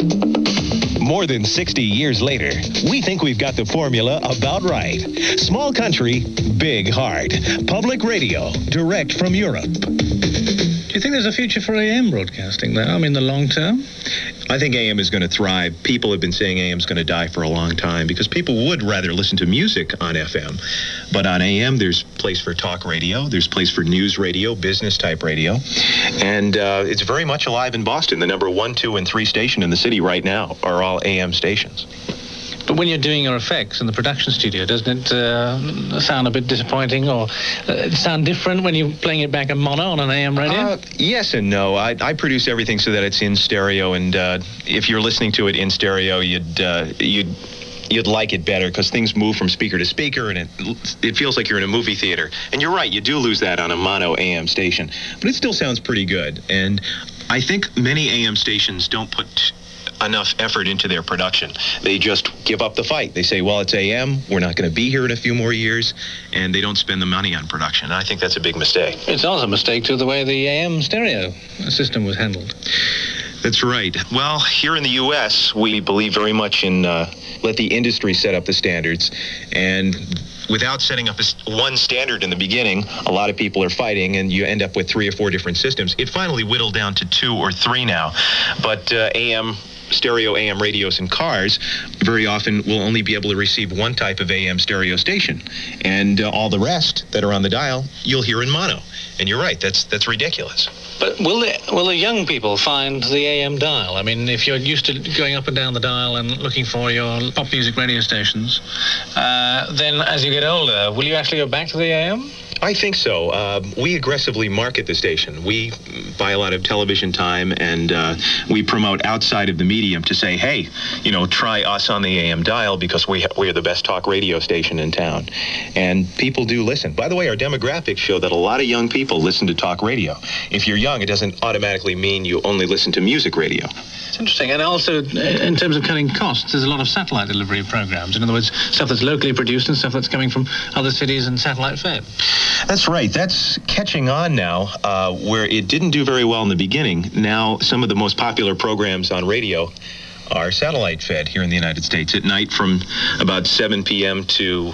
More than 60 years later, we think we've got the formula about right. Small country, big heart. Public radio, direct from Europe. Do you think there's a future for AM broadcasting there? I mean, the long term? I think AM is going to thrive. People have been saying AM is going to die for a long time because people would rather listen to music on FM. But on AM, there's place for talk radio, there's place for news radio, business type radio. And it's very much alive in Boston. The number 1, 2, and 3 station in the city right now are all AM stations. But when you're doing your effects in the production studio, doesn't it sound a bit disappointing or sound different when you're playing it back in mono on an AM radio? Yes and no. I produce everything so that it's in stereo, and if you're listening to it in stereo, you'd like it better because things move from speaker to speaker, and it feels like you're in a movie theater. And you're right, you do lose that on a mono AM station, but it still sounds pretty good. And I think many AM stations don't put enough effort into their production. They just give up the fight. They say, well, it's AM, we're not going to be here in a few more years, and they don't spend the money on production. And I think that's a big mistake. It's also a mistake, too, the way the AM stereo system was handled. That's right. Well, here in the U.S., we believe very much in let the industry set up the standards, and without setting up one standard in the beginning, a lot of people are fighting, and you end up with 3 or 4 different systems. It finally whittled down to 2 or 3 now, but stereo AM radios in cars very often will only be able to receive one type of AM stereo station, and all the rest that are on the dial you'll hear in mono. And you're right, that's ridiculous. But will the young people find the AM dial? I mean, if you're used to going up and down the dial and looking for your pop music radio stations, then as you get older, will you actually go back to the AM? I think so. We aggressively market the station. We buy a lot of television time, and we promote outside of the medium to say, hey, try us on the AM dial because we are the best talk radio station in town. And people do listen. By the way, our demographics show that a lot of young people listen to talk radio. If you're young, it doesn't automatically mean you only listen to music radio. It's interesting. And also, in terms of cutting costs, there's a lot of satellite delivery programs. In other words, stuff that's locally produced and stuff that's coming from other cities and satellite fed. That's right. That's catching on now, where it didn't do very well in the beginning. Now, some of the most popular programs on radio are satellite fed here in the United States. At night from about 7 p.m. to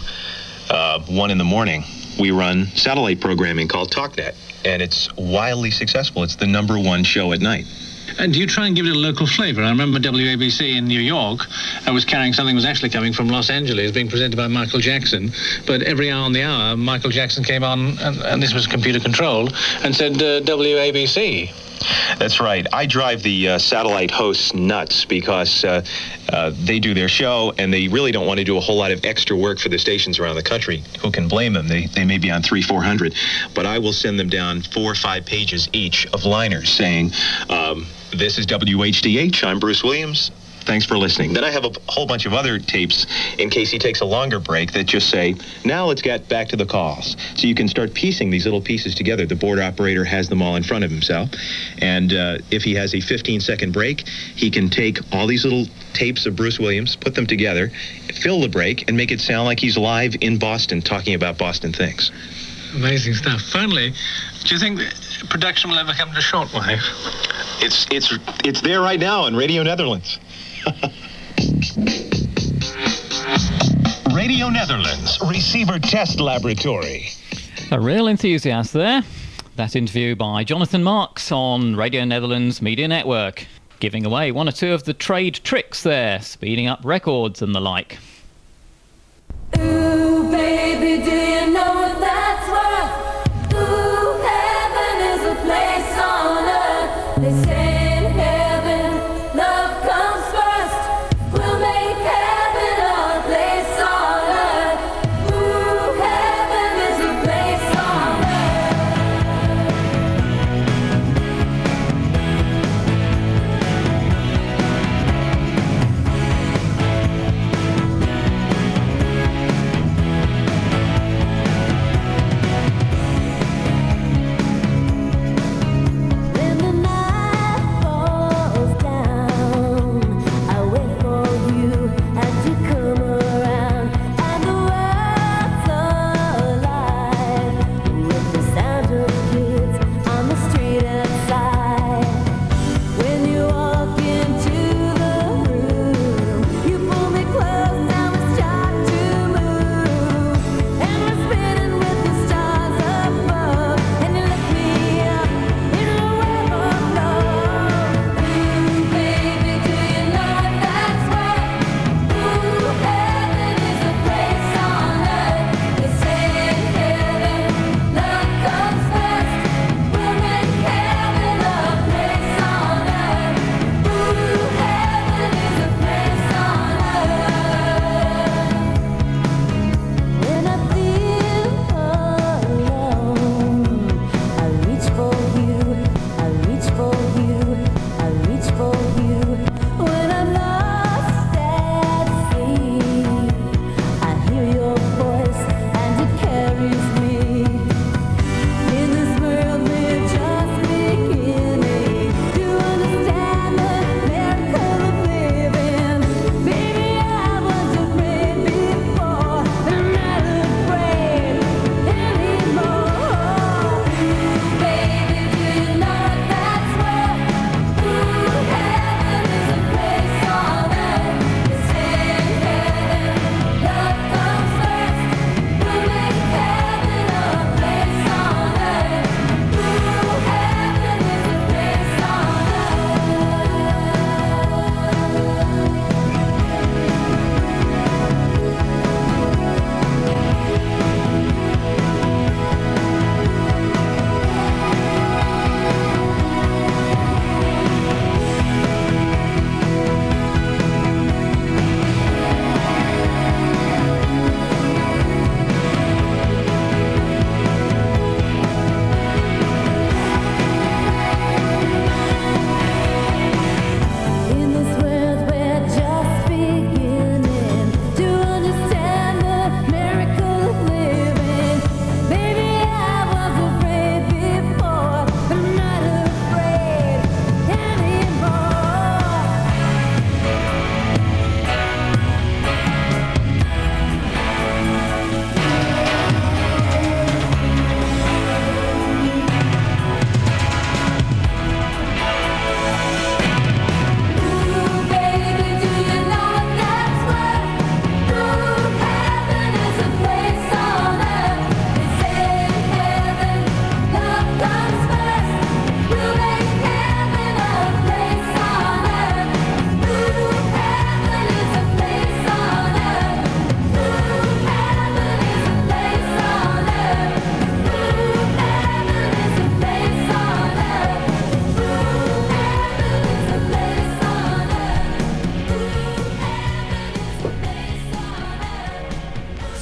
1 in the morning, we run satellite programming called TalkNet, and it's wildly successful. It's the #1 show at night. And do you try and give it a local flavor? I remember WABC in New York was carrying something that was actually coming from Los Angeles, being presented by Michael Jackson. But every hour on the hour, Michael Jackson came on, and this was computer controlled, and said WABC. That's right. I drive the satellite hosts nuts because they do their show and they really don't want to do a whole lot of extra work for the stations around the country. Who can blame them? They may be on 300-400, but I will send them down 4 or 5 pages each of liners saying, this is WHDH. I'm Bruce Williams. Thanks for listening. Then I have a whole bunch of other tapes in case he takes a longer break that just say, now let's get back to the calls. So you can start piecing these little pieces together. The board operator has them all in front of himself. And if he has a 15-second break, he can take all these little tapes of Bruce Williams, put them together, fill the break, and make it sound like he's live in Boston talking about Boston things. Amazing stuff. Finally, do you think that production will ever come to shortwave? It's there right now in Radio Netherlands. Radio Netherlands Receiver Test Laboratory. A real enthusiast there. That interview by Jonathan Marks on Radio Netherlands Media Network, giving away 1 or 2 of the trade tricks there, speeding up records and the like. Ooh, baby, do you know what that's worth? Ooh, heaven is a place on earth. They say in heaven, love comes first. We'll make heaven our place on earth. Ooh, heaven is a place on When the night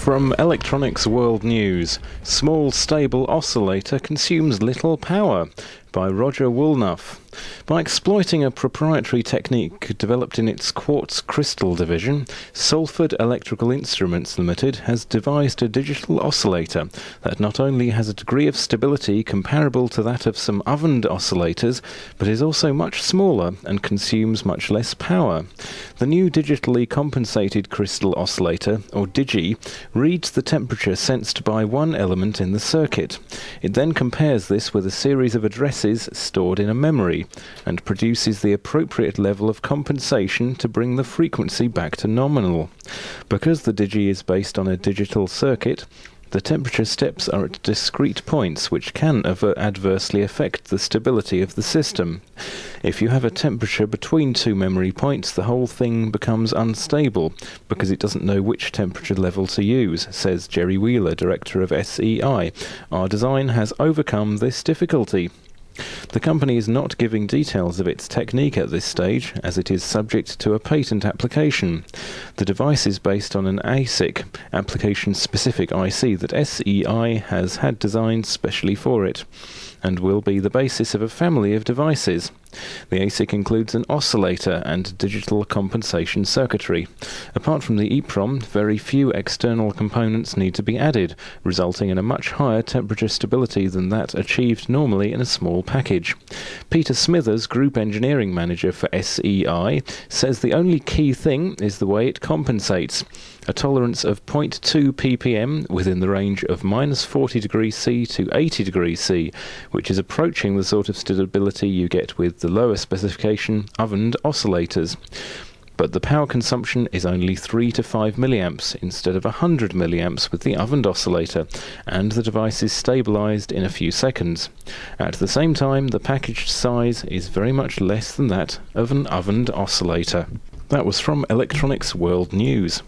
From Electronics World News, small stable oscillator consumes little power, by Roger Woolnough. By exploiting a proprietary technique developed in its quartz crystal division, Salford Electrical Instruments Limited has devised a digital oscillator that not only has a degree of stability comparable to that of some ovened oscillators, but is also much smaller and consumes much less power. The new digitally compensated crystal oscillator, or Digi, reads the temperature sensed by one element in the circuit. It then compares this with a series of addresses stored in a memory and produces the appropriate level of compensation to bring the frequency back to nominal. Because the Digi is based on a digital circuit, the temperature steps are at discrete points which can adversely affect the stability of the system. If you have a temperature between two memory points, the whole thing becomes unstable because it doesn't know which temperature level to use, says Jerry Wheeler, director of SEI. Our design has overcome this difficulty. The company is not giving details of its technique at this stage, as it is subject to a patent application. The device is based on an ASIC, application-specific IC, that SEI has had designed specially for it, and will be the basis of a family of devices. The ASIC includes an oscillator and digital compensation circuitry. Apart from the EEPROM, very few external components need to be added, resulting in a much higher temperature stability than that achieved normally in a small package. Peter Smithers, Group Engineering Manager for SEI, says the only key thing is the way it compensates. A tolerance of 0.2 ppm within the range of -40 degrees C to 80 degrees C, which is approaching the sort of stability you get with the lower specification ovened oscillators. But the power consumption is only 3 to 5 milliamps instead of 100 milliamps with the ovened oscillator, and the device is stabilized in a few seconds. At the same time, the packaged size is very much less than that of an ovened oscillator. That was from Electronics World News.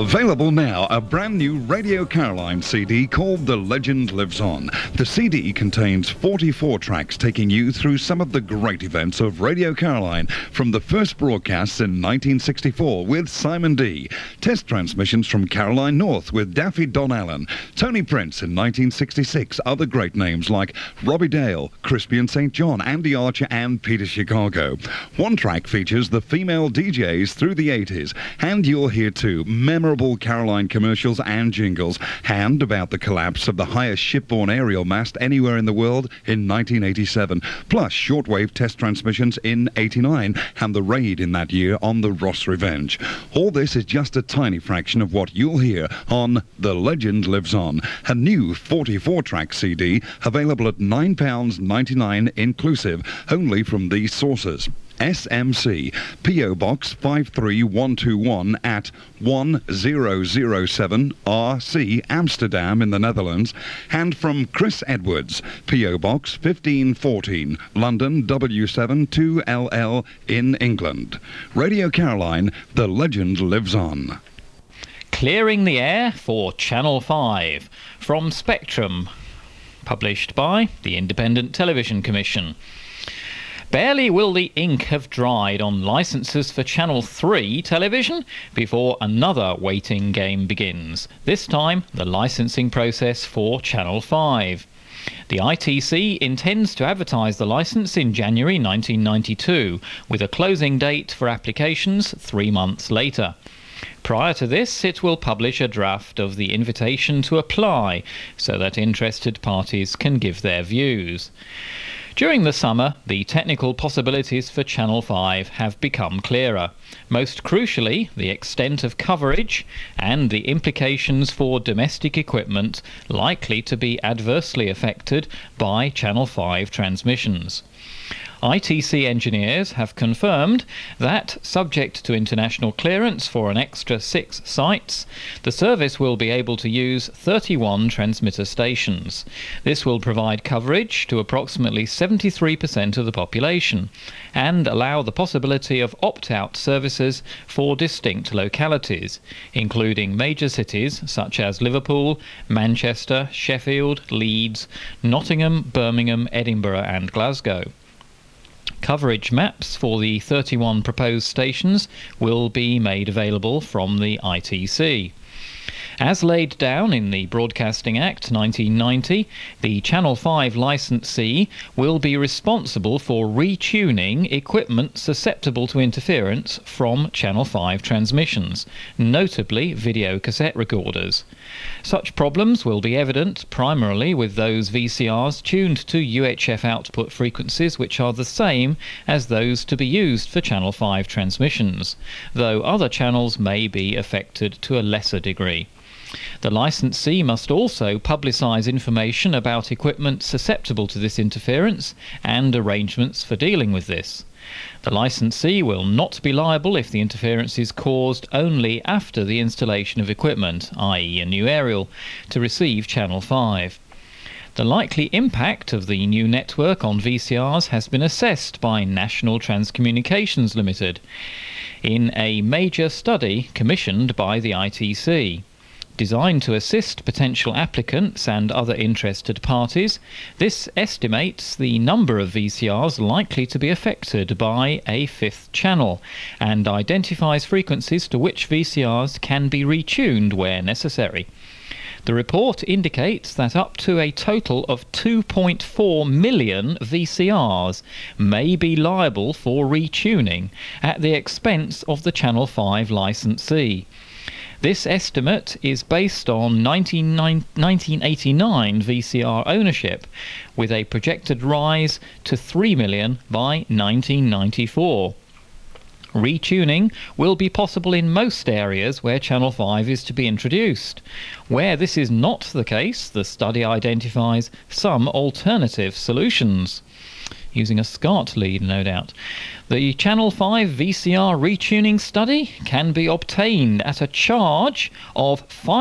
Available now, a brand new Radio Caroline CD called The Legend Lives On. The CD contains 44 tracks taking you through some of the great events of Radio Caroline from the first broadcasts in 1964 with Simon D. Test transmissions from Caroline North with Daffy Don Allen. Tony Prince in 1966. Other great names like Robbie Dale, Crispian St. John, Andy Archer and Peter Chicago. One track features the female DJs through the 80s, and you'll hear too memorable Caroline commercials and jingles, and about the collapse of the highest shipborne aerial mast anywhere in the world in 1987, plus shortwave test transmissions in 89 and the raid in that year on the Ross Revenge. All this is just a tiny fraction of what you'll hear on The Legend Lives On, a new 44-track CD available at £9.99 inclusive, only from these sources. SMC, P.O. Box 53121 at 1007 RC, Amsterdam in the Netherlands, and from Chris Edwards, P.O. Box 1514, London W7 2LL in England. Radio Caroline, The Legend Lives On. Clearing the Air for Channel 5 from Spectrum, published by the Independent Television Commission. Barely will the ink have dried on licences for Channel 3 television before another waiting game begins, this time the licensing process for Channel 5. The ITC intends to advertise the licence in January 1992, with a closing date for applications 3 months later. Prior to this, it will publish a draft of the invitation to apply so that interested parties can give their views. During the summer, the technical possibilities for Channel 5 have become clearer. Most crucially, the extent of coverage and the implications for domestic equipment likely to be adversely affected by Channel 5 transmissions. ITC engineers have confirmed that, subject to international clearance for an extra 6 sites, the service will be able to use 31 transmitter stations. This will provide coverage to approximately 73% of the population and allow the possibility of opt-out services for distinct localities, including major cities such as Liverpool, Manchester, Sheffield, Leeds, Nottingham, Birmingham, Edinburgh and Glasgow. Coverage maps for the 31 proposed stations will be made available from the ITC. As laid down in the Broadcasting Act 1990, the Channel 5 licensee will be responsible for retuning equipment susceptible to interference from Channel 5 transmissions, notably video cassette recorders. Such problems will be evident primarily with those VCRs tuned to UHF output frequencies which are the same as those to be used for Channel 5 transmissions, though other channels may be affected to a lesser degree. The licensee must also publicise information about equipment susceptible to this interference and arrangements for dealing with this. The licensee will not be liable if the interference is caused only after the installation of equipment, i.e. a new aerial, to receive Channel 5. The likely impact of the new network on VCRs has been assessed by National Transcommunications Limited in a major study commissioned by the ITC. Designed to assist potential applicants and other interested parties, this estimates the number of VCRs likely to be affected by a 5th channel and identifies frequencies to which VCRs can be retuned where necessary. The report indicates that up to a total of 2.4 million VCRs may be liable for retuning at the expense of the Channel 5 licensee. This estimate is based on 1989 VCR ownership, with a projected rise to 3 million by 1994. Retuning will be possible in most areas where Channel 5 is to be introduced. Where this is not the case, the study identifies some alternative solutions. Using a SCART lead, no doubt. The Channel 5 VCR retuning study can be obtained at a charge of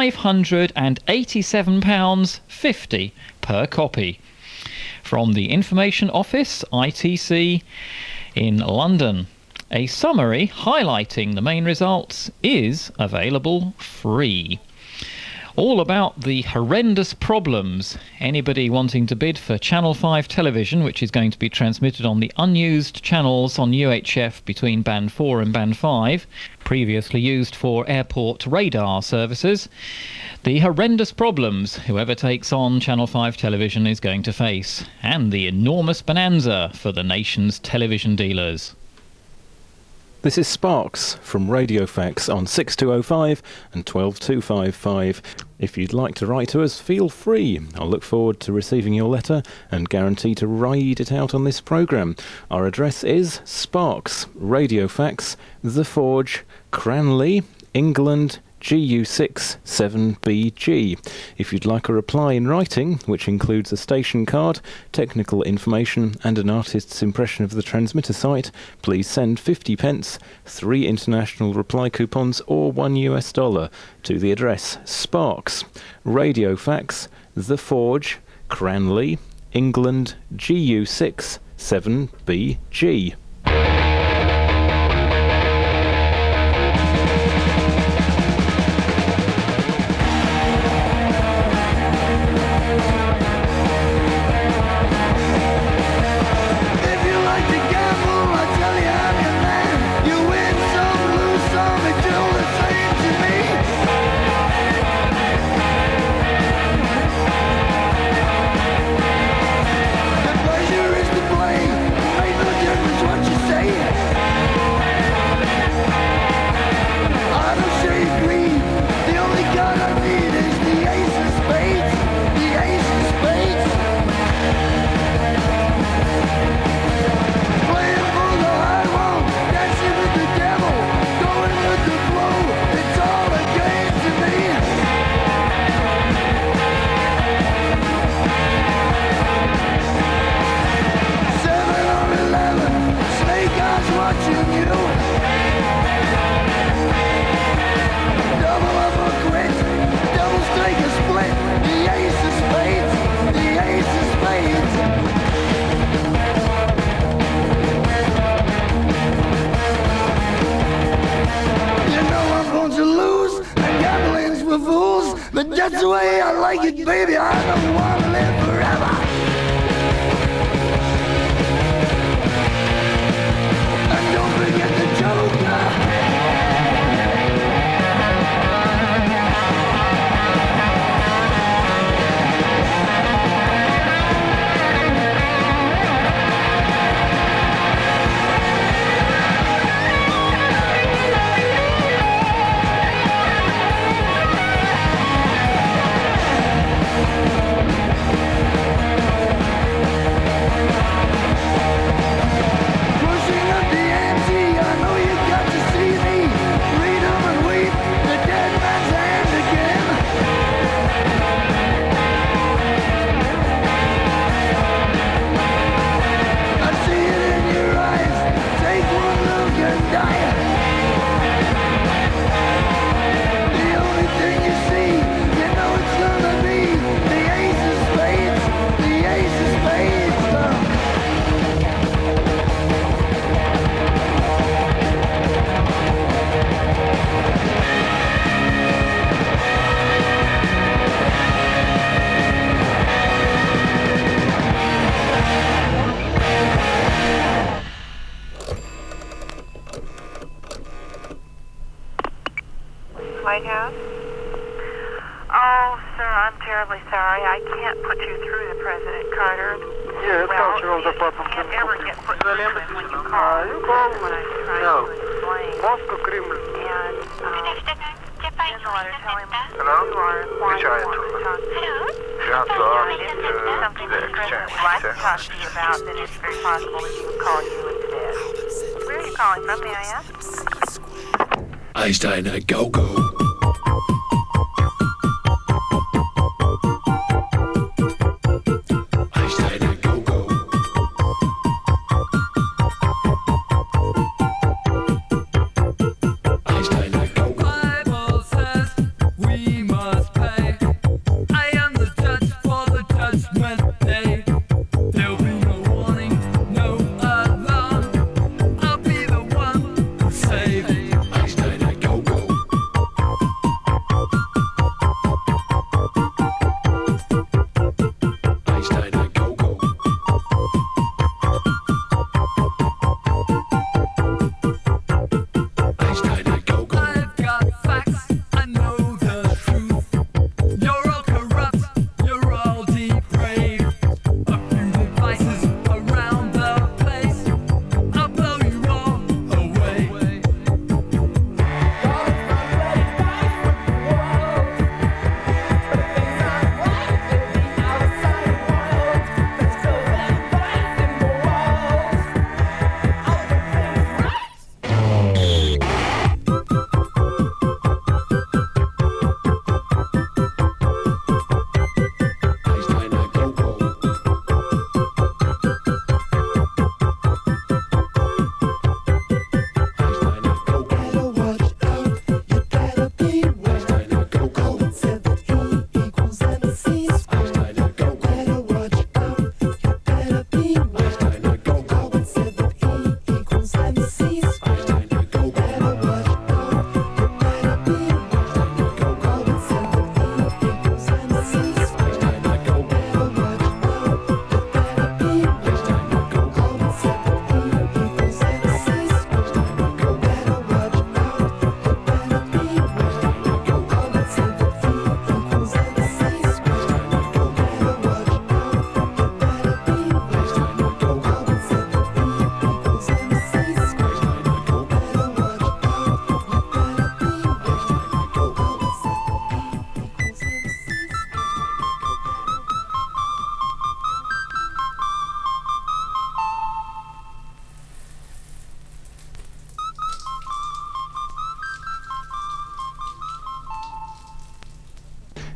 £587.50 per copy from the Information Office, ITC, in London. A summary highlighting the main results is available free. All about the horrendous problems. Anybody wanting to bid for Channel 5 television, which is going to be transmitted on the unused channels on UHF between Band 4 and Band 5, previously used for airport radar services, the horrendous problems whoever takes on Channel 5 television is going to face, and the enormous bonanza for the nation's television dealers. This is Sparks from Radiofax on 6205 and 12255. If you'd like to write to us, feel free. I'll look forward to receiving your letter and guarantee to read it out on this programme. Our address is Sparks, Radiofax, The Forge, Cranley, England, GU6 7BG. If you'd like a reply in writing, which includes a station card, technical information and an artist's impression of the transmitter site, please send 50p, 3 international reply coupons or $1 to the address Sparks, Radiofax, The Forge, Cranley, England, GU6 7BG. But that's the way I like it, baby. I don't want to live forever. And don't forget the Joker. White House? Oh, sir, I'm terribly sorry. I can't put you through to President Carter. Yes, cultural department. You can't ever get put through to him when you call. You call when I try no. to explain. Moscow Kremlin. And, in the letter, tell him Hello? who are and why you want to talk to you. If it's something that the President would like to talk to you about, then it's very possible that he would call you instead. Where are you calling from, may I ask? Einstein, go, go. There'll be no warning, no alarm. I'll be the one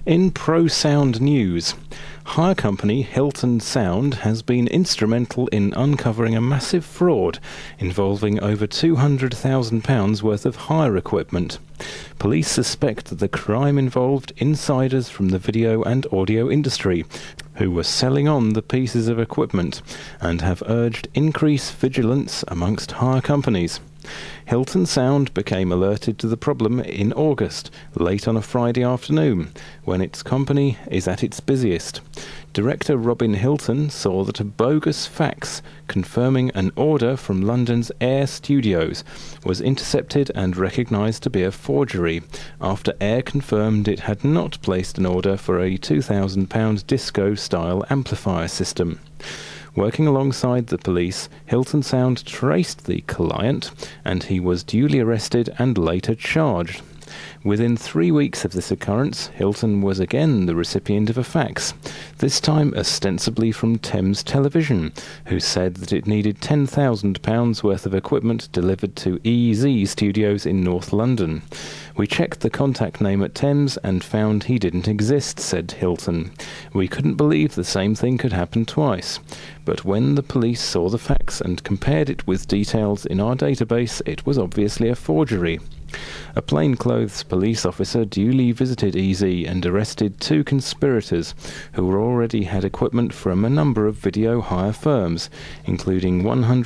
In Pro Sound news, hire company Hilton Sound has been instrumental in uncovering a massive fraud involving over £200,000 worth of hire equipment. Police suspect that the crime involved insiders from the video and audio industry who were selling on the pieces of equipment and have urged increased vigilance amongst hire companies. Hilton Sound became alerted to the problem in August, late on a Friday afternoon, when its company is at its busiest. Director Robin Hilton saw that a bogus fax confirming an order from London's Air Studios was intercepted and recognised to be a forgery, after Air confirmed it had not placed an order for a £2,000 disco-style amplifier system. Working alongside the police, Hilton Sound traced the client, and he was duly arrested and later charged. Within 3 weeks of this occurrence, Hilton was again the recipient of a fax, this time ostensibly from Thames Television, who said that it needed £10,000 worth of equipment delivered to EZ Studios in North London. We checked the contact name at Thames and found he didn't exist, said Hilton. We couldn't believe the same thing could happen twice. But when the police saw the fax and compared it with details in our database, it was obviously a forgery. A plainclothes police officer duly visited EZ and arrested 2 conspirators who already had equipment from a number of video hire firms, including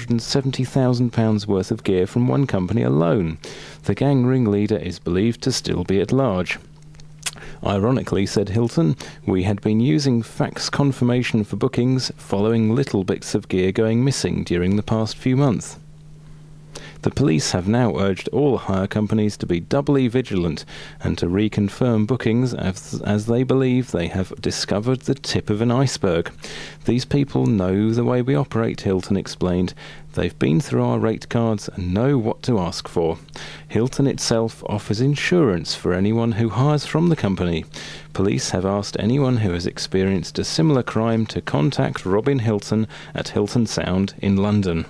£170,000 worth of gear from one company alone. The gang ringleader is believed to still be at large. Ironically, said Hilton, we had been using fax confirmation for bookings following little bits of gear going missing during the past few months. The police have now urged all hire companies to be doubly vigilant and to reconfirm bookings as they believe they have discovered the tip of an iceberg. These people know the way we operate, Hilton explained. They've been through our rate cards and know what to ask for. Hilton itself offers insurance for anyone who hires from the company. Police have asked anyone who has experienced a similar crime to contact Robin Hilton at Hilton Sound in London.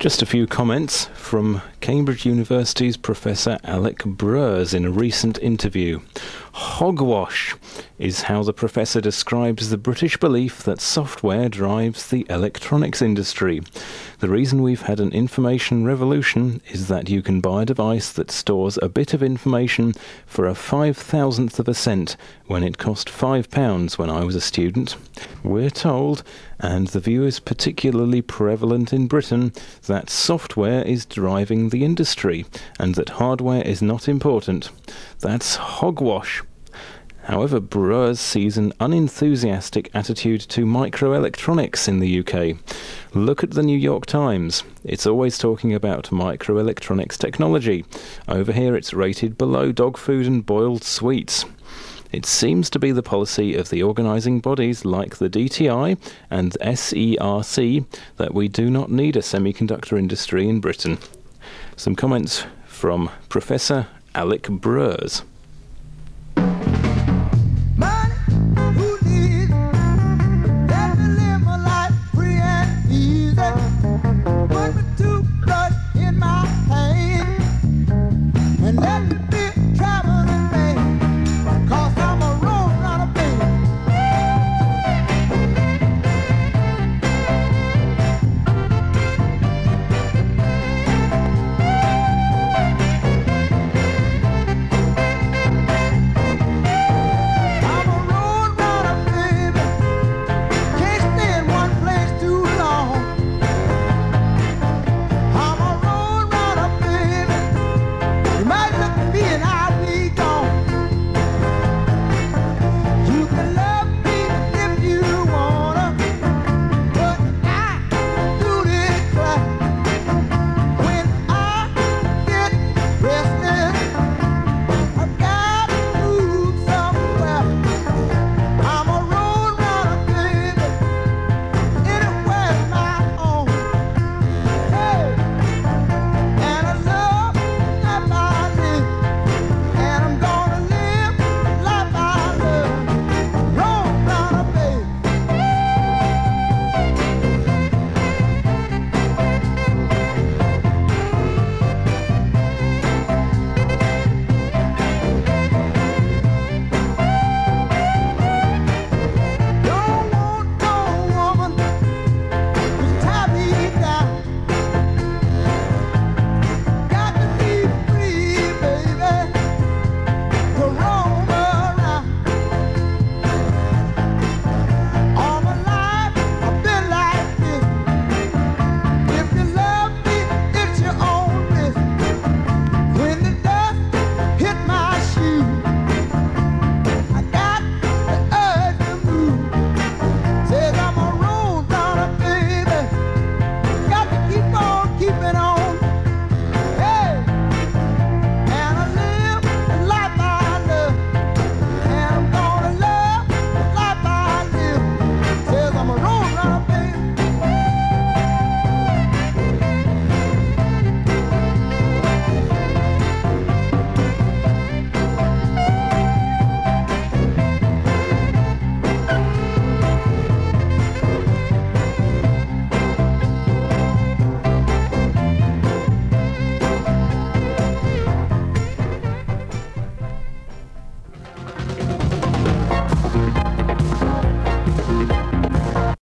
Just a few comments from Cambridge University's Professor Alec Brers in a recent interview. Hogwash is how the professor describes the British belief that software drives the electronics industry. The reason we've had an information revolution is that you can buy a device that stores a bit of information for a 5,000th of a cent when it cost £5 when I was a student. We're told, and the view is particularly prevalent in Britain, that software is driving the industry and that hardware is not important. That's hogwash. However, Brers sees an unenthusiastic attitude to microelectronics in the UK. Look at the New York Times. It's always talking about microelectronics technology. Over here it's rated below dog food and boiled sweets. It seems to be the policy of the organising bodies like the DTI and SERC that we do not need a semiconductor industry in Britain. Some comments from Professor Alec Brers.